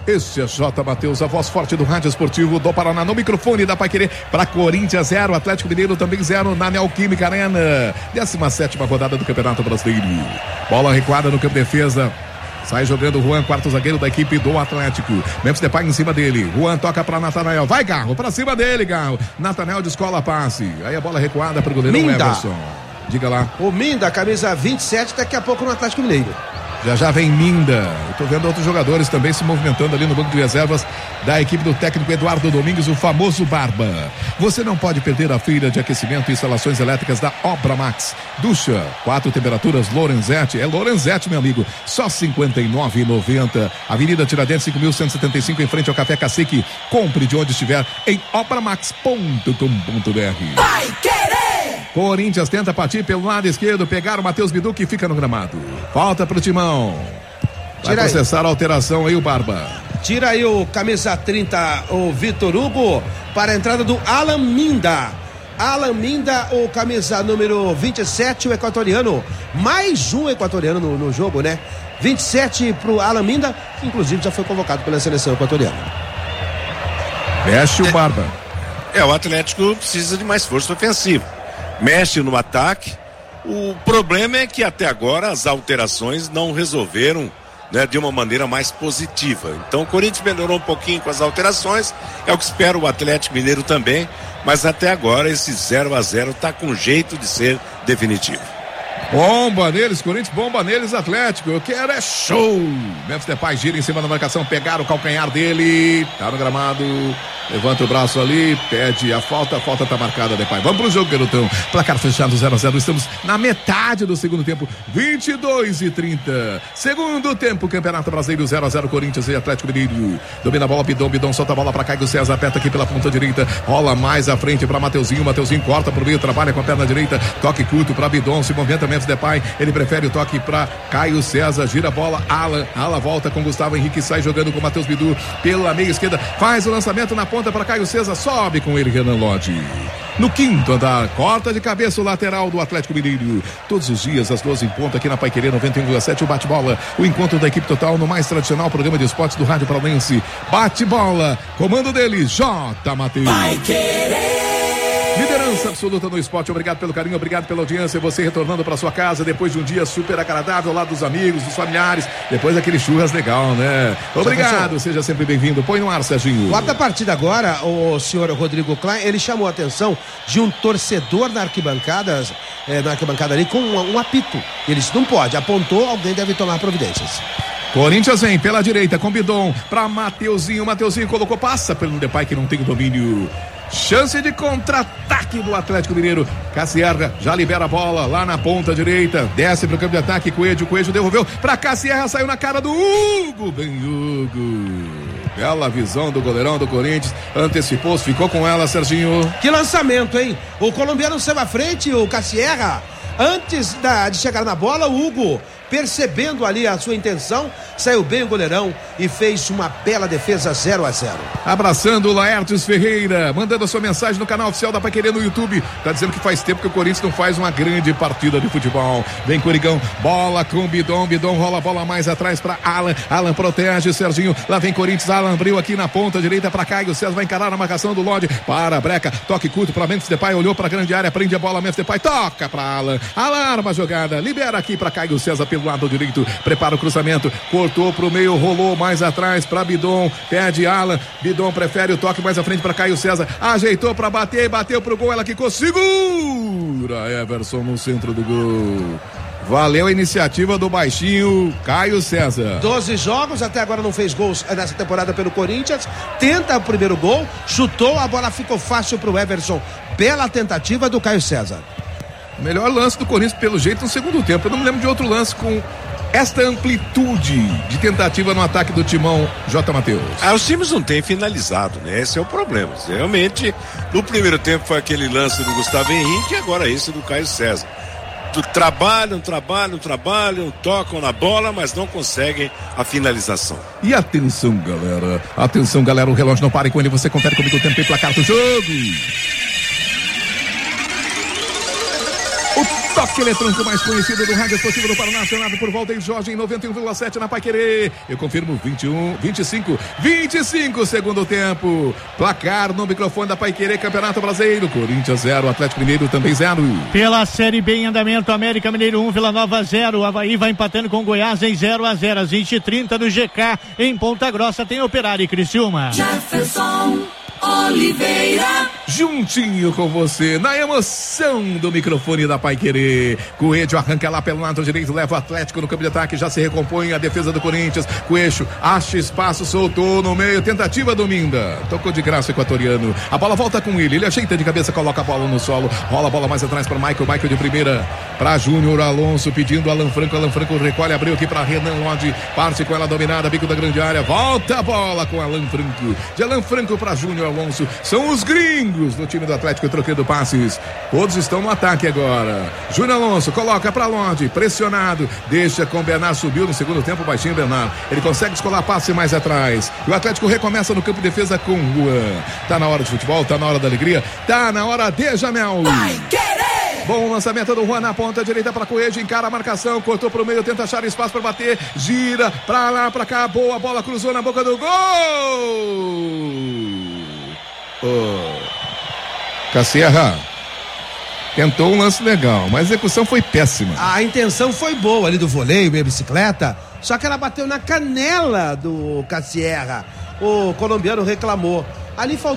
Este é J. Matheus, a voz forte do Rádio Esportivo do Paraná, no microfone da Paiquerê, para Corinthians zero, Atlético Mineiro também zero na Neoquímica Arena. décima sétima rodada do Campeonato Brasileiro. Bola recuada no campo de defesa. Sai jogando o Juan, quarto zagueiro da equipe do Atlético. Memphis Depay em cima dele. Juan toca para Natanael. Vai, Garro, para cima dele, Garro. Natanael descola passe. Aí a bola recuada para o goleiro Everson. Diga lá. O Minda, camisa vinte e sete, daqui a pouco no Atlético Mineiro. Já já vem Minda. Eu tô vendo outros jogadores também se movimentando ali no banco de reservas da equipe do técnico Eduardo Domingues, o famoso Barba. Você não pode perder a feira de aquecimento e instalações elétricas da Obra Max. Ducha, quatro temperaturas Lorenzetti. É Lorenzetti, meu amigo. Só cinquenta e nove reais e noventa centavos. Avenida Tiradentes, cinco mil cento e setenta e cinco, em frente ao Café Cacique. Compre de onde estiver em obramax ponto com ponto br. Vai querer! Corinthians tenta partir pelo lado esquerdo, pegar o Matheus Bidu, que fica no gramado. Falta pro Timão. Vai Tira processar aí a alteração aí o Barba. Tira aí o camisa trinta, o Vitor Hugo, para a entrada do Alan Minda. Alan Minda, o camisa número vinte e sete, o equatoriano. Mais um equatoriano no, no jogo, né? vinte e sete pro Alan Minda, que inclusive já foi convocado pela seleção equatoriana. Mexe o Barba. É, é, o Atlético precisa de mais força ofensiva. Mexe no ataque. O problema é que até agora as alterações não resolveram, né, de uma maneira mais positiva. Então o Corinthians melhorou um pouquinho com as alterações, é o que espera o Atlético Mineiro também, mas até agora esse zero a zero tá com jeito de ser definitivo. Bomba neles, Corinthians, bomba neles, Atlético. Eu quero é show. Memphis Depay gira em cima da marcação, pegar o calcanhar dele, tá no gramado, levanta o braço ali, pede a falta, a falta tá marcada, Depay. Vamos pro jogo, garotão. Placar fechado zero a zero, estamos na metade do segundo tempo, vinte e dois e trinta. Segundo tempo, Campeonato Brasileiro zero a zero, Corinthians e Atlético Mineiro. Domina a bola, Bidon, Bidon solta a bola pra Caio César, aperta aqui pela ponta direita, rola mais à frente pra Mateuzinho, Mateuzinho corta pro meio, trabalha com a perna direita, toque curto pra Bidon, se movimenta Memphis Depay, ele prefere o toque pra Caio César, gira a bola, Alan, Alan volta com Gustavo Henrique, sai jogando com Matheus Bidu pela meia esquerda, faz o lançamento na ponta para Caio César, sobe com ele Renan Lodge. No quinto andar, corta de cabeça o lateral do Atlético Mineiro. Todos os dias, às doze em ponto, aqui na Paiquerê noventa e um vírgula sete, o bate-bola, o encontro da equipe total no mais tradicional programa de esportes do Rádio Paranaense. Bate-bola, comando dele, J. Matheus. Liderança absoluta no esporte, obrigado pelo carinho, obrigado pela audiência, você retornando para sua casa depois de um dia super agradável ao lado dos amigos, dos familiares, depois daquele churras legal, né? Obrigado, seja sempre bem-vindo. Põe no ar, Serginho. Quarta partida agora, o senhor Rodrigo Klein, ele chamou a atenção de um torcedor na arquibancada, é, na arquibancada ali com um, um apito. Ele disse, não pode, apontou, alguém deve tomar providências. Corinthians vem pela direita com Bidon para Mateuzinho, Mateuzinho colocou, passa pelo Depay que não tem o domínio. Chance de contra-ataque do Atlético Mineiro. Cassierra já libera a bola lá na ponta direita. Desce pro campo de ataque. Coelho, Coelho devolveu pra Cassierra. Saiu na cara do Hugo. Bem, Hugo. Bela visão do goleirão do Corinthians. Antecipou, ficou com ela, Serginho. Que lançamento, hein? O colombiano saiu à frente, o Cassierra. Antes da, de chegar na bola, o Hugo, percebendo ali a sua intenção, saiu bem o goleirão e fez uma bela defesa zero a zero. Abraçando o Laertes Ferreira, mandando a sua mensagem no canal oficial da Paiquerê no YouTube. Tá dizendo que faz tempo que o Corinthians não faz uma grande partida de futebol. Vem Corigão, bola com Bidon, Bidon rola a bola mais atrás para Alan, Alan protege Serginho, lá vem Corinthians, Alan abriu aqui na ponta direita para Caio César, vai encarar a marcação do Lodge, para Breca, toque curto para Memphis Depay, olhou para a grande área, prende a bola, Memphis Depay, toca para Alan, alarma a jogada, libera aqui para Caio César pelo lado direito, prepara o cruzamento, cortou pro meio, rolou mais atrás para Bidon, perde Alan, Bidon prefere o toque mais à frente para Caio César, ajeitou para bater, bateu pro gol, ela quicou, segura Everson no centro do gol. Valeu a iniciativa do baixinho Caio César. doze jogos, até agora não fez gols nessa temporada pelo Corinthians. Tenta o primeiro gol, chutou, a bola ficou fácil pro Everson. Bela tentativa do Caio César. Melhor lance do Corinthians, pelo jeito, no segundo tempo. Eu não me lembro de outro lance com esta amplitude de tentativa no ataque do Timão, J. Matheus. Ah, os times não têm finalizado, né? Esse é o problema. Realmente, no primeiro tempo foi aquele lance do Gustavo Henrique e agora esse do Caio César. Trabalham, trabalham, trabalham, tocam na bola, mas não conseguem a finalização. E atenção, galera. Atenção, galera. O relógio não para e com ele você confere comigo o tempo e placar do jogo. O Toque eletrônico mais conhecido do Rádio Esportivo do Paraná, acionado por Valdeir Jorge em noventa e um vírgula sete na Paiquerê. Eu confirmo vinte e um, vinte e cinco, vinte e cinco, segundo tempo. Placar no microfone da Paiquerê, Campeonato Brasileiro. Corinthians zero, Atlético Mineiro também zero. Pela Série B em andamento, América Mineiro um, Vila Nova zero. Avaí vai empatando com Goiás em zero a zero. Às vinte e trinta no G K, em Ponta Grossa tem Operário e Criciúma. Jefferson Oliveira, juntinho com você, na emoção do microfone da Paiquerê. Coelho arranca lá pelo lado direito, leva o Atlético no campo de ataque, já se recompõe a defesa do Corinthians. Coelho acha espaço, soltou no meio, tentativa do Minda, tocou de graça o equatoriano, a bola volta com ele, ele ajeita de cabeça, coloca a bola no solo, rola a bola mais atrás para Michael, Michael de primeira para Júnior Alonso, pedindo Alan Franco, Alan Franco recolhe, abriu aqui para Renan Lodge, parte com ela dominada, bico da grande área, volta a bola com Alan Franco, de Alan Franco para Júnior Alonso. São os gringos do time do Atlético trocando passes. Todos estão no ataque agora. Júnior Alonso coloca para longe, pressionado, deixa com o Bernard, subiu no segundo tempo, baixinho Bernard. Ele consegue escolar passe mais atrás. E o Atlético recomeça no campo de defesa com Juan. Tá na hora de futebol, tá na hora da alegria, tá na hora de Jamel. Vai querer! Bom lançamento do Juan na ponta direita para Coelho, encara a marcação, cortou pro meio, tenta achar espaço para bater, gira pra lá, pra cá, boa bola, cruzou na boca do gol. Oh. Cassierra tentou um lance legal, mas a execução foi péssima. A intenção foi boa ali do voleio, meia bicicleta, só que ela bateu na canela do Cassierra. O colombiano reclamou. Ali faltou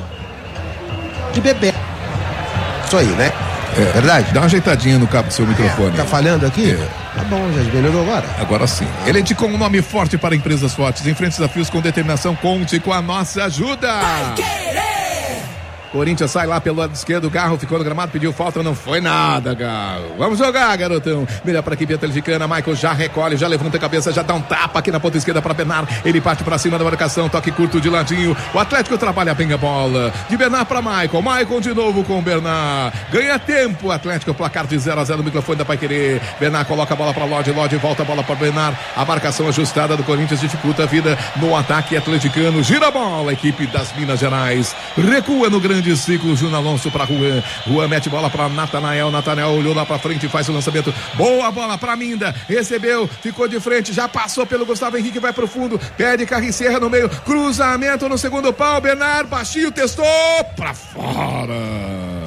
de bebê. Isso aí, né? É verdade? Dá uma ajeitadinha no cabo do seu é, microfone. Tá falhando aqui? É. Tá bom, já melhorou agora. Agora sim. Ele indicou um nome forte para empresas fortes. Enfrente desafios com determinação, conte com a nossa ajuda. Vai querer! Corinthians sai lá pelo lado esquerdo, o Garro ficou no gramado, pediu falta, não foi nada, Garro. Vamos jogar, garotão. Melhor para a equipe atleticana, Michael já recolhe, já levanta a cabeça, já dá um tapa aqui na ponta esquerda para Bernard. Ele parte para cima da marcação, toque curto de ladinho. O Atlético trabalha bem a bola. De Bernard para Michael, Michael de novo com o Bernard. Ganha tempo, Atlético, placar de zero a zero no microfone da Paiquerê. Bernard coloca a bola para Lodge, Lodge volta a bola para Bernard. A marcação ajustada do Corinthians dificulta a vida no ataque atleticano. Gira a bola, equipe das Minas Gerais. Recua no grande ciclo, Júnior Alonso para Juan. Juan mete bola para Natanael. Natanael olhou lá para frente e faz o lançamento. Boa bola para Minda. Recebeu, ficou de frente, já passou pelo Gustavo Henrique, vai pro fundo. Pede Carriceira no meio. Cruzamento no segundo pau. Bernard, baixinho, testou para fora.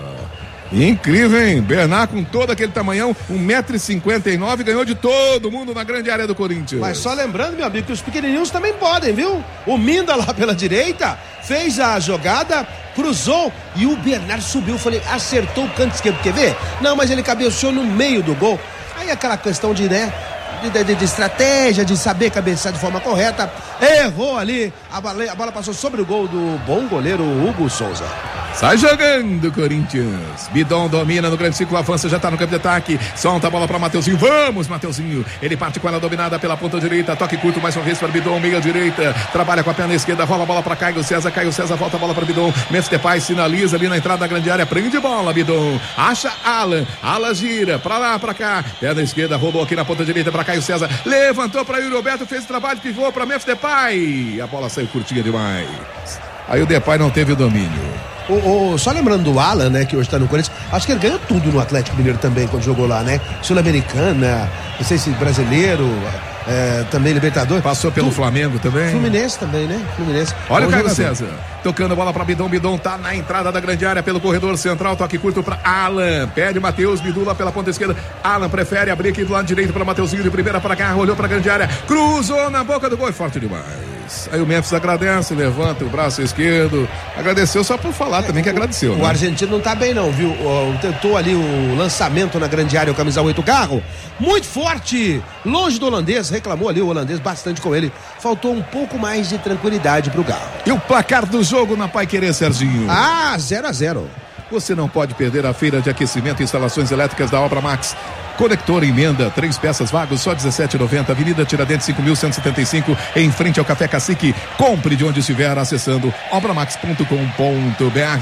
Incrível, hein? Bernard com todo aquele tamanhão, um metro e cinquenta e nove, ganhou de todo mundo na grande área do Corinthians. Mas só lembrando, meu amigo, que os pequenininhos também podem, viu? O Minda lá pela direita fez a jogada, cruzou e o Bernard subiu, falei, acertou o canto esquerdo, quer ver? Não, mas ele cabeceou no meio do gol. Aí aquela questão de, né, de, de, de estratégia, de saber cabeçar de forma correta, errou ali, a bola, a bola passou sobre o gol do bom goleiro Hugo Souza. Sai jogando, Corinthians. Bidon domina no grande ciclo, avança, já tá no campo de ataque. Solta a bola para Mateuzinho. Vamos, Mateuzinho. Ele parte com ela dominada pela ponta direita. Toque curto mais uma vez para Bidon, meia direita. Trabalha com a perna esquerda, rola a bola para Caio César. Caio César volta a bola para Bidon. Memphis Depay sinaliza ali na entrada da grande área. Prende bola, Bidon. Acha Alan. Alan gira para lá, para cá. Perna esquerda, rolou aqui na ponta direita para Caio César. Levantou para Yuri Roberto, fez o trabalho, pivô para Memphis Depay. A bola saiu curtinha demais. Aí o Depay não teve o domínio. O, o, só lembrando do Alan, né, que hoje tá no Corinthians, acho que ele ganhou tudo no Atlético Mineiro também, quando jogou lá, né? Sul-Americana, não sei se brasileiro, é, também Libertadores. Passou pelo tu, Flamengo também. Fluminense também, né? Fluminense. Olha o Caio César, tocando a bola para Bidon, Bidon tá na entrada da grande área pelo corredor central, toque curto para Alan, pede Matheus, Bidula pela ponta esquerda, Alan prefere abrir aqui do lado direito para Mateuzinho, de primeira para cá, olhou para a grande área, cruzou na boca do gol, é forte demais. Aí o Memphis agradece, levanta o braço esquerdo, agradeceu só por falar também que agradeceu. O, né? o argentino não tá bem não, viu? O, tentou ali o lançamento na grande área, o camisa oito Garro, muito forte, longe do holandês, reclamou ali o holandês bastante com ele, faltou um pouco mais de tranquilidade pro Garro. E o placar do jogo na Paiquerê, Serginho? Ah, zero a zero. Você não pode perder a feira de aquecimento e instalações elétricas da Obra Max. Conector emenda, três peças vagos, só dezessete reais e noventa centavos, Avenida Tiradentes cinco mil cento e setenta e cinco, em frente ao Café Cacique. Compre de onde estiver acessando obramax ponto com ponto br.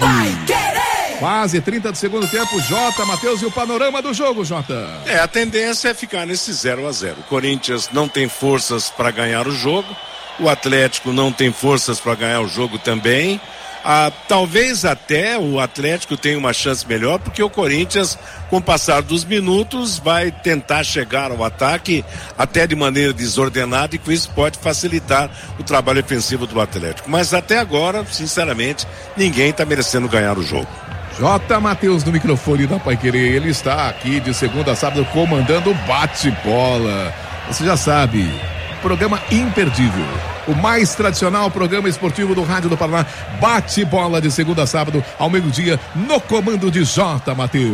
Quase trinta do segundo tempo, Jota, Matheus, e o panorama do jogo, Jota. É, a tendência é ficar nesse zero a zero. O Corinthians não tem forças para ganhar o jogo, o Atlético não tem forças para ganhar o jogo também. Ah, talvez até o Atlético tenha uma chance melhor, porque o Corinthians, com o passar dos minutos, vai tentar chegar ao ataque até de maneira desordenada, e com isso pode facilitar o trabalho ofensivo do Atlético. Mas até agora, sinceramente, ninguém está merecendo ganhar o jogo. J. Matheus no microfone da Paiquerê, ele está aqui de segunda a sábado comandando o bate-bola. Você já sabe, programa imperdível. O mais tradicional programa esportivo do Rádio do Paraná. Bate-bola de segunda a sábado ao meio-dia no comando de J. Matheus.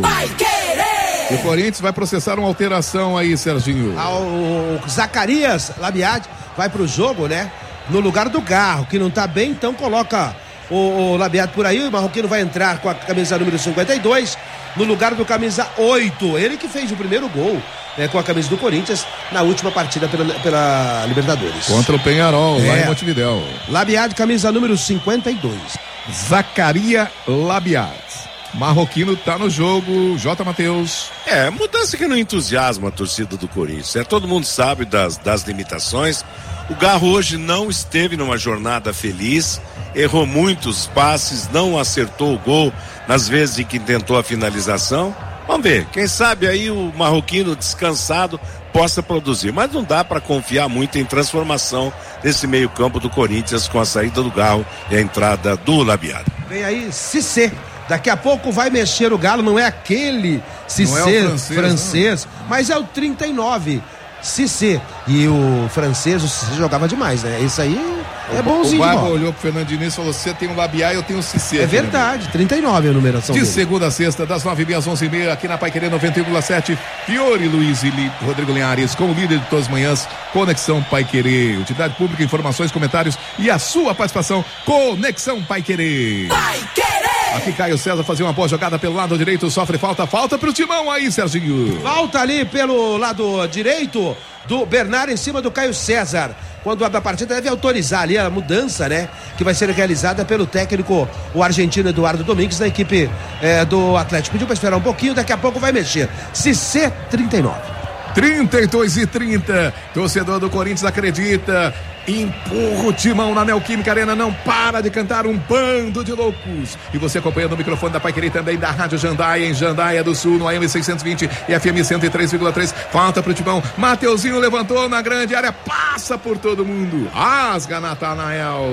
O Corinthians vai processar uma alteração aí, Serginho. Ah, o Zacarias Labiade vai pro jogo, né? No lugar do Garro, que não tá bem, então coloca o, o Labiade por aí. O Marroquino vai entrar com a camisa número cinquenta e dois no lugar do camisa oito. Ele que fez o primeiro gol, né, com a camisa do Corinthians na última partida pela, pela Libertadores. Contra o Penharol, é. lá em Montevidéu. Labiade, camisa número cinquenta e dois. Zacaria Labiade. Marroquino tá no jogo, J. Matheus. É, mudança que não entusiasma a torcida do Corinthians. É, todo mundo sabe das, das limitações. O Garro hoje não esteve numa jornada feliz, errou muitos passes, não acertou o gol nas vezes em que tentou a finalização. Vamos ver, quem sabe aí o Marroquino descansado possa produzir, mas não dá para confiar muito em transformação desse meio campo do Corinthians com a saída do Garro e a entrada do Labiado. Vem aí Cissé, daqui a pouco vai mexer o Galo, não é aquele Cissé não é o francês, francês mas é o trinta e nove, Cissé, e o francês, o Cissé jogava demais, né? Isso aí é bonzinho. O Barba olhou pro Fernando Diniz e falou: você tem um Labiá e eu tenho um Cissé. É verdade, trinta e nove a numeração de dele. Segunda a sexta, das nove e meia às onze e meia, aqui na Paiquerê noventa vírgula sete, Fiore Luiz e Li, Rodrigo Linhares, como líder de todas as manhãs, Conexão Paiquerê, utilidade pública, informações, comentários e a sua participação, Conexão Paiquerê. Paiquerê! Aqui Caio César fazia uma boa jogada pelo lado direito, sofre falta, falta pro Timão aí, Serginho. Falta ali pelo lado direito do Bernardo em cima do Caio César. Quando abre a partida deve autorizar ali a mudança, né? Que vai ser realizada pelo técnico, o argentino Eduardo Domingues, na equipe eh, do Atlético. Pediu para esperar um pouquinho, daqui a pouco vai mexer. Cissé trinta e nove. trinta e dois e trinta. Torcedor do Corinthians acredita. Empurra o Timão na Neoquímica Arena, não para de cantar um bando de loucos. E você acompanhando o microfone da Paiquerê também da Rádio Jandaia, em Jandaia do Sul, no A M seiscentos e vinte e F M cento e três vírgula três. Falta pro Timão. Mateuzinho levantou na grande área, passa por todo mundo. Rasga Natanael.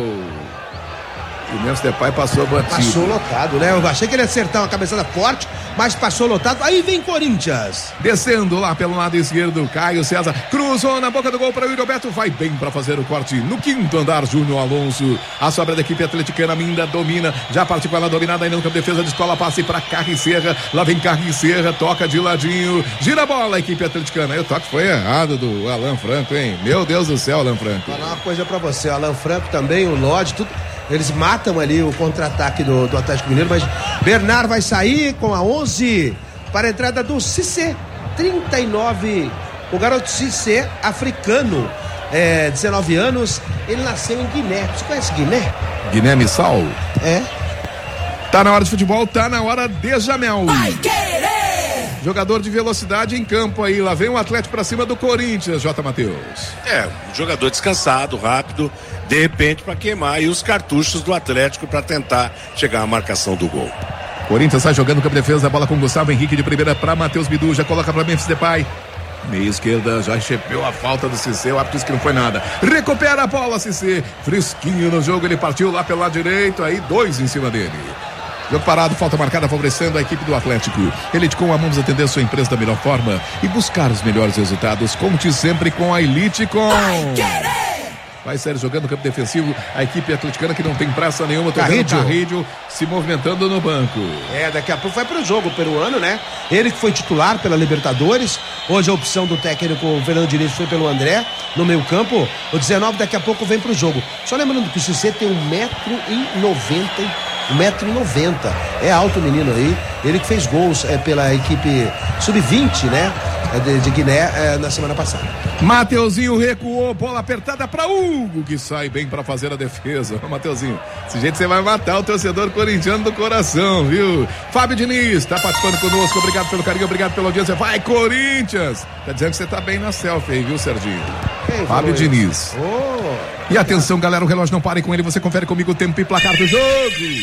O Memphis Depay passou batido. Passou lotado, né? Eu achei que ele ia acertar uma cabeçada forte, mas passou lotado. Aí vem Corinthians. Descendo lá pelo lado esquerdo, Caio César cruzou na boca do gol para o Yuri Alberto. Vai bem para fazer o corte no quinto andar, Júnior Alonso. A sobra da equipe atleticana, Minda domina. Já partiu com ela dominada ainda no campo de defesa de Escola. Passe para Carricerra. Lá vem Carricerra, toca de ladinho. Gira a bola, a equipe atleticana. Aí o toque foi errado do Alan Franco, hein? Meu Deus do céu, Alan Franco. Vou falar uma coisa para você, o Alan Franco também, o Lodge, tudo. Eles matam ali o contra-ataque do, do Atlético Mineiro, mas Bernard vai sair com a onze para a entrada do Cissé, trinta e nove. O garoto Cissé, africano, é, dezenove anos, ele nasceu em Guiné. Você conhece Guiné? Guiné-Bissau? É. Tá na hora de futebol, tá na hora de Jamel. Vai querer! Jogador de velocidade em campo aí, lá vem o Atlético pra cima do Corinthians, J. Matheus. É, um jogador descansado, rápido, de repente para queimar aí os cartuchos do Atlético para tentar chegar à marcação do gol. Corinthians sai jogando campo de defesa, a bola com Gustavo Henrique de primeira para Matheus Bidu, já coloca para Memphis Depay. Meia esquerda, já recebeu a falta do Cissé, o árbitro disse que não foi nada. Recupera a bola, Cissé, fresquinho no jogo, ele partiu lá pelo lado direito, aí dois em cima dele. Jogo parado, falta marcada, favorecendo a equipe do Atlético. Elite Com, amamos atender sua empresa da melhor forma e buscar os melhores resultados. Conte sempre com a Elite Com. Vai sair jogando no campo defensivo a equipe atleticana que não tem pressa nenhuma. Carrídio. Carrídio se movimentando no banco. É, daqui a pouco vai pro jogo peruano, né? Ele que foi titular pela Libertadores. Hoje a opção do técnico Fernando Diniz foi pelo André no meio campo. O dezenove daqui a pouco vem pro jogo. Só lembrando que o Cissé tem um metro e noventa. um metro e noventa. É alto o menino aí. Ele que fez gols é, pela equipe sub vinte, né? De, de Guiné é, na semana passada. Mateuzinho recuou, bola apertada para Hugo, que sai bem para fazer a defesa. Ô, Mateuzinho, desse jeito você vai matar o torcedor corintiano do coração, viu? Fábio Diniz tá participando conosco, obrigado pelo carinho, obrigado pela audiência. Vai, Corinthians! Tá dizendo que você tá bem na selfie aí, viu, Serginho? Quem Fábio Diniz. Oh, e atenção, galera, o relógio não pare com ele, você confere comigo o tempo e placar do jogo.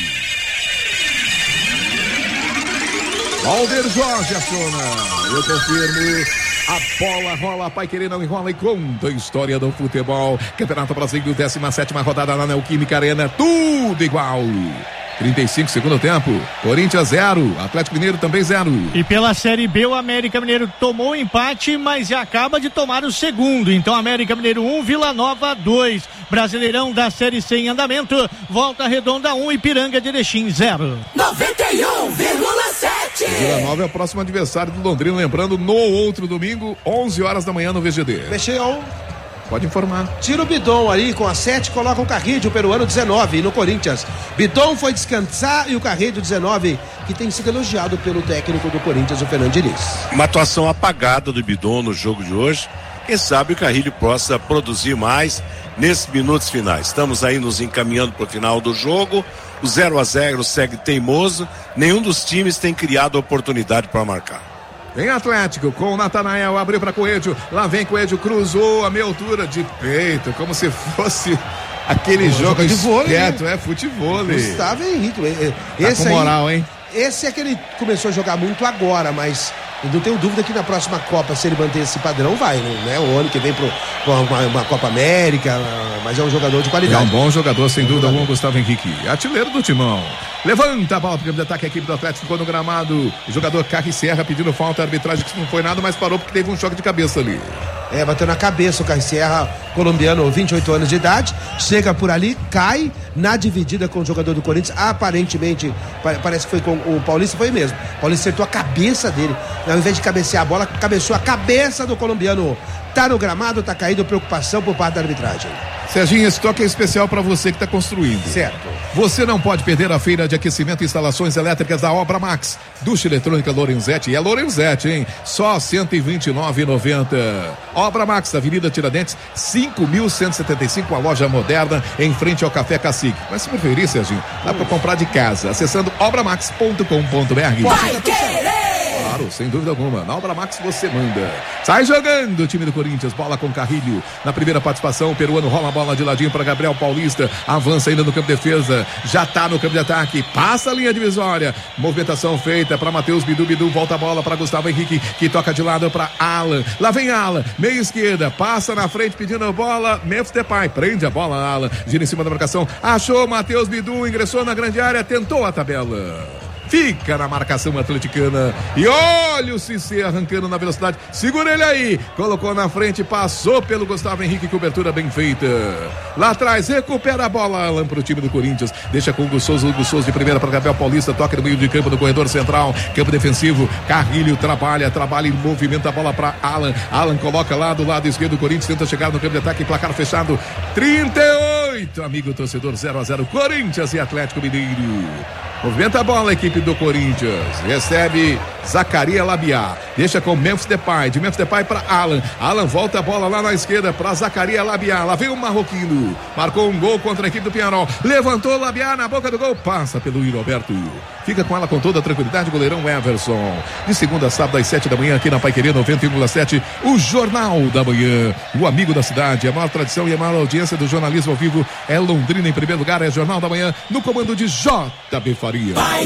Valder Jorge aciona. Eu confirmo. A bola rola, Pai Querer não enrola e conta a história do futebol. Campeonato Brasileiro, décima sétima rodada na Neoquímica Arena, tudo igual. trinta e cinco, segundo tempo. Corinthians zero, Atlético Mineiro também zero. E pela Série B, o América Mineiro tomou o empate, mas já acaba de tomar o segundo. Então, América Mineiro um, Vila Nova dois. Brasileirão da Série C em andamento. Volta Redonda um, Ipiranga de Erechim zero. noventa e um vírgula sete. Vila Nova é o próximo adversário do Londrina, lembrando, no outro domingo, onze horas da manhã no V G D. Mexeu. Pode informar. Tira o Bidon ali com a sete, coloca o Carrillo, o peruano dezenove no Corinthians. Bidon foi descansar e o Carrillo dezenove, que tem sido elogiado pelo técnico do Corinthians, o Fernando Diniz. Uma atuação apagada do Bidon no jogo de hoje. Quem sabe o Carrillo possa produzir mais nesses minutos finais. Estamos aí nos encaminhando para o final do jogo. O zero a zero segue teimoso. Nenhum dos times tem criado oportunidade para marcar. Vem Atlético com o Natanael, abriu para Coelho, lá vem Coelho, cruzou a meia altura de peito, como se fosse aquele oh, jogo de vôlei, quieto, é futebol. Gustavo Henrique, esse tá com moral, aí, hein? Esse é que ele começou a jogar muito agora, mas eu não tenho dúvida que na próxima Copa, se ele manter esse padrão, vai, né? O ano que vem para uma, uma Copa América, mas é um jogador de qualidade. É um bom jogador, sem dúvida alguma, Gustavo Henrique, artilheiro do timão. Levanta a bola para o campo de ataque, a equipe do Atlético ficou no gramado. O jogador Carri Serra pedindo falta, a arbitragem que não foi nada, mas parou porque teve um choque de cabeça ali. É, bateu na cabeça o Carri Serra, colombiano, vinte e oito anos de idade, chega por ali, cai na dividida com o jogador do Corinthians, aparentemente, parece que foi com o Paulista, foi mesmo. O Paulista acertou a cabeça dele, ao invés de cabecear a bola, cabeceou a cabeça do colombiano. Tá no gramado, tá caído, preocupação por parte da arbitragem. Serginho, esse toque é especial para você que está construindo. Certo. Você não pode perder a feira de aquecimento e instalações elétricas da Obra Max. Ducha eletrônica Lorenzetti. E é Lorenzetti, hein? Só cento e vinte e nove reais e noventa centavos. Obra Max, Avenida Tiradentes, cinco mil cento e setenta e cinco, a loja moderna, em frente ao Café Cacique. Mas se preferir, Serginho, dá para comprar de casa, acessando obramax ponto com ponto br. Vai querer! Claro, sem dúvida alguma. Na Obra Max você manda. Sai jogando o time do Corinthians. Bola com Carrilho. Na primeira participação, o peruano rola a bola de ladinho para Gabriel Paulista. Avança ainda no campo de defesa. Já tá no campo de ataque. Passa a linha divisória. Movimentação feita para Matheus Bidu. Bidu volta a bola para Gustavo Henrique, que toca de lado para Alan. Lá vem Alan. Meia esquerda. Passa na frente pedindo a bola. Memphis Depay. Prende a bola, Alan. Gira em cima da marcação. Achou Matheus Bidu. Ingressou na grande área. Tentou a tabela. Fica na marcação atleticana. E olha o Cissé arrancando na velocidade. Segura ele aí. Colocou na frente, passou pelo Gustavo Henrique. Cobertura bem feita. Lá atrás, recupera a bola, Alan, para o time do Corinthians. Deixa com o Hugo Souza. Hugo Souza de primeira para Gabriel Paulista. Toca no meio de campo, no corredor central. Campo defensivo. Carrilho trabalha, trabalha e movimenta a bola para Alan. Alan coloca lá do lado esquerdo do Corinthians. Tenta chegar no campo de ataque. Placar fechado. trinta e oito. Amigo torcedor, zero a zero. Corinthians e Atlético Mineiro. Movimenta a bola a equipe do Corinthians. Recebe Zacaria Labiá. Deixa com Memphis Depay. De Memphis Depay para Alan. Alan volta a bola lá na esquerda para Zacaria Labiá. Lá vem o marroquino. Marcou um gol contra a equipe do Penharol. Levantou Labiá na boca do gol. Passa pelo Yuri Alberto. Fica com ela com toda a tranquilidade. Goleirão Everson. De segunda a sábado às sete da manhã aqui na Paiquerê noventa e um vírgula sete. O Jornal da Manhã. O amigo da cidade. A maior tradição e a maior audiência do jornalismo ao vivo é Londrina em primeiro lugar. É Jornal da Manhã no comando de J B Faria. Vai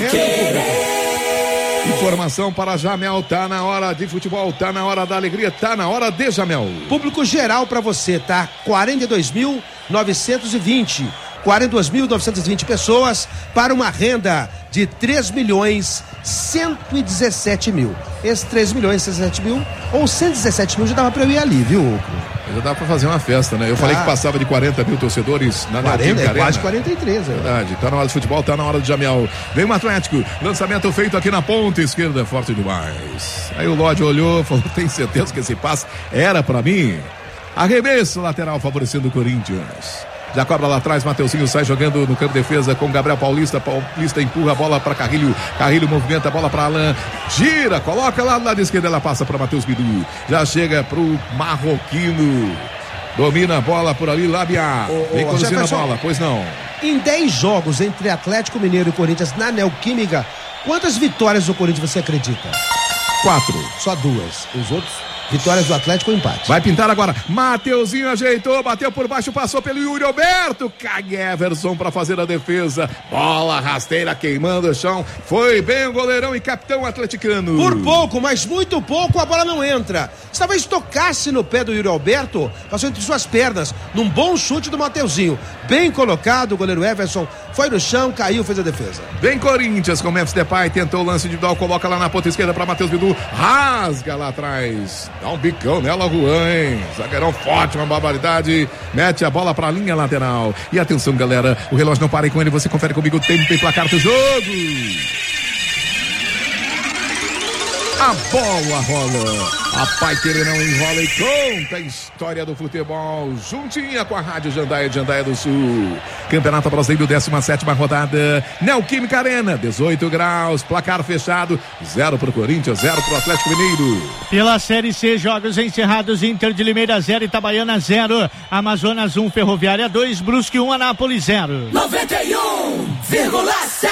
querer! Informação para Jamel, tá na hora de futebol, tá na hora da alegria, tá na hora de Jamel. Público geral para você, tá? quarenta e dois mil novecentos e vinte. quarenta e dois mil novecentos e vinte pessoas para uma renda de três milhões cento e dezessete mil. Esses três milhões cento e dezessete mil ou cento e dezessete mil já dava para eu ir ali, viu? Já dá pra fazer uma festa, né? Eu ah. falei que passava de quarenta mil torcedores na quarenta, é quase quarenta e três, é verdade. Tá na hora de futebol, tá na hora de Jamel. Vem o Atlético, lançamento feito aqui na ponta esquerda, forte demais. Aí o Lodge olhou, falou: tem certeza que esse passe era pra mim? Arremesso lateral favorecendo o Corinthians. Já cobra lá atrás, Mateuzinho sai jogando no campo de defesa com Gabriel Paulista. Paulista empurra a bola para Carrilho. Carrilho movimenta a bola para Alan. Gira, coloca lá do lado esquerdo, ela passa para Matheus Bidu. Já chega pro marroquino. Domina a bola por ali, Labiá. Vem conduzindo a bola, pois não. Em dez jogos entre Atlético Mineiro e Corinthians na Neoquímica, quantas vitórias do Corinthians você acredita? Quatro. Só duas. Os outros Vitórias do Atlético ou empate. Vai pintar agora. Mateuzinho ajeitou, bateu por baixo, passou pelo Yuri Alberto. Cai Everson para fazer a defesa. Bola rasteira queimando o chão. Foi bem o goleirão e capitão atleticano. Por pouco, mas muito pouco, a bola não entra. Se talvez tocasse no pé do Yuri Alberto, passou entre suas pernas, num bom chute do Mateuzinho. Bem colocado, o goleiro Everson foi no chão, caiu, fez a defesa. Vem Corinthians com Memphis Depay, tentou o lance individual, coloca lá na ponta esquerda para Matheus Bidu, rasga lá atrás. Dá um bicão nela, Juan, hein? Zagueirão forte, uma barbaridade. Mete a bola pra linha lateral. E atenção, galera, o relógio não para, e com ele você confere comigo o tempo e placar do jogo. A bola rola. A Pai Querer não enrola e conta a história do futebol juntinha com a Rádio Jandaia de Jandaia do Sul. Campeonato Brasileiro, décima sétima rodada. Neoquímica Arena, dezoito graus, placar fechado, zero pro Corinthians, zero pro Atlético Mineiro. Pela Série C, jogos encerrados: Inter de Limeira zero, Itabaiana zero, Amazonas um, Ferroviária dois, Brusque um, Anápolis zero. noventa e um vírgula sete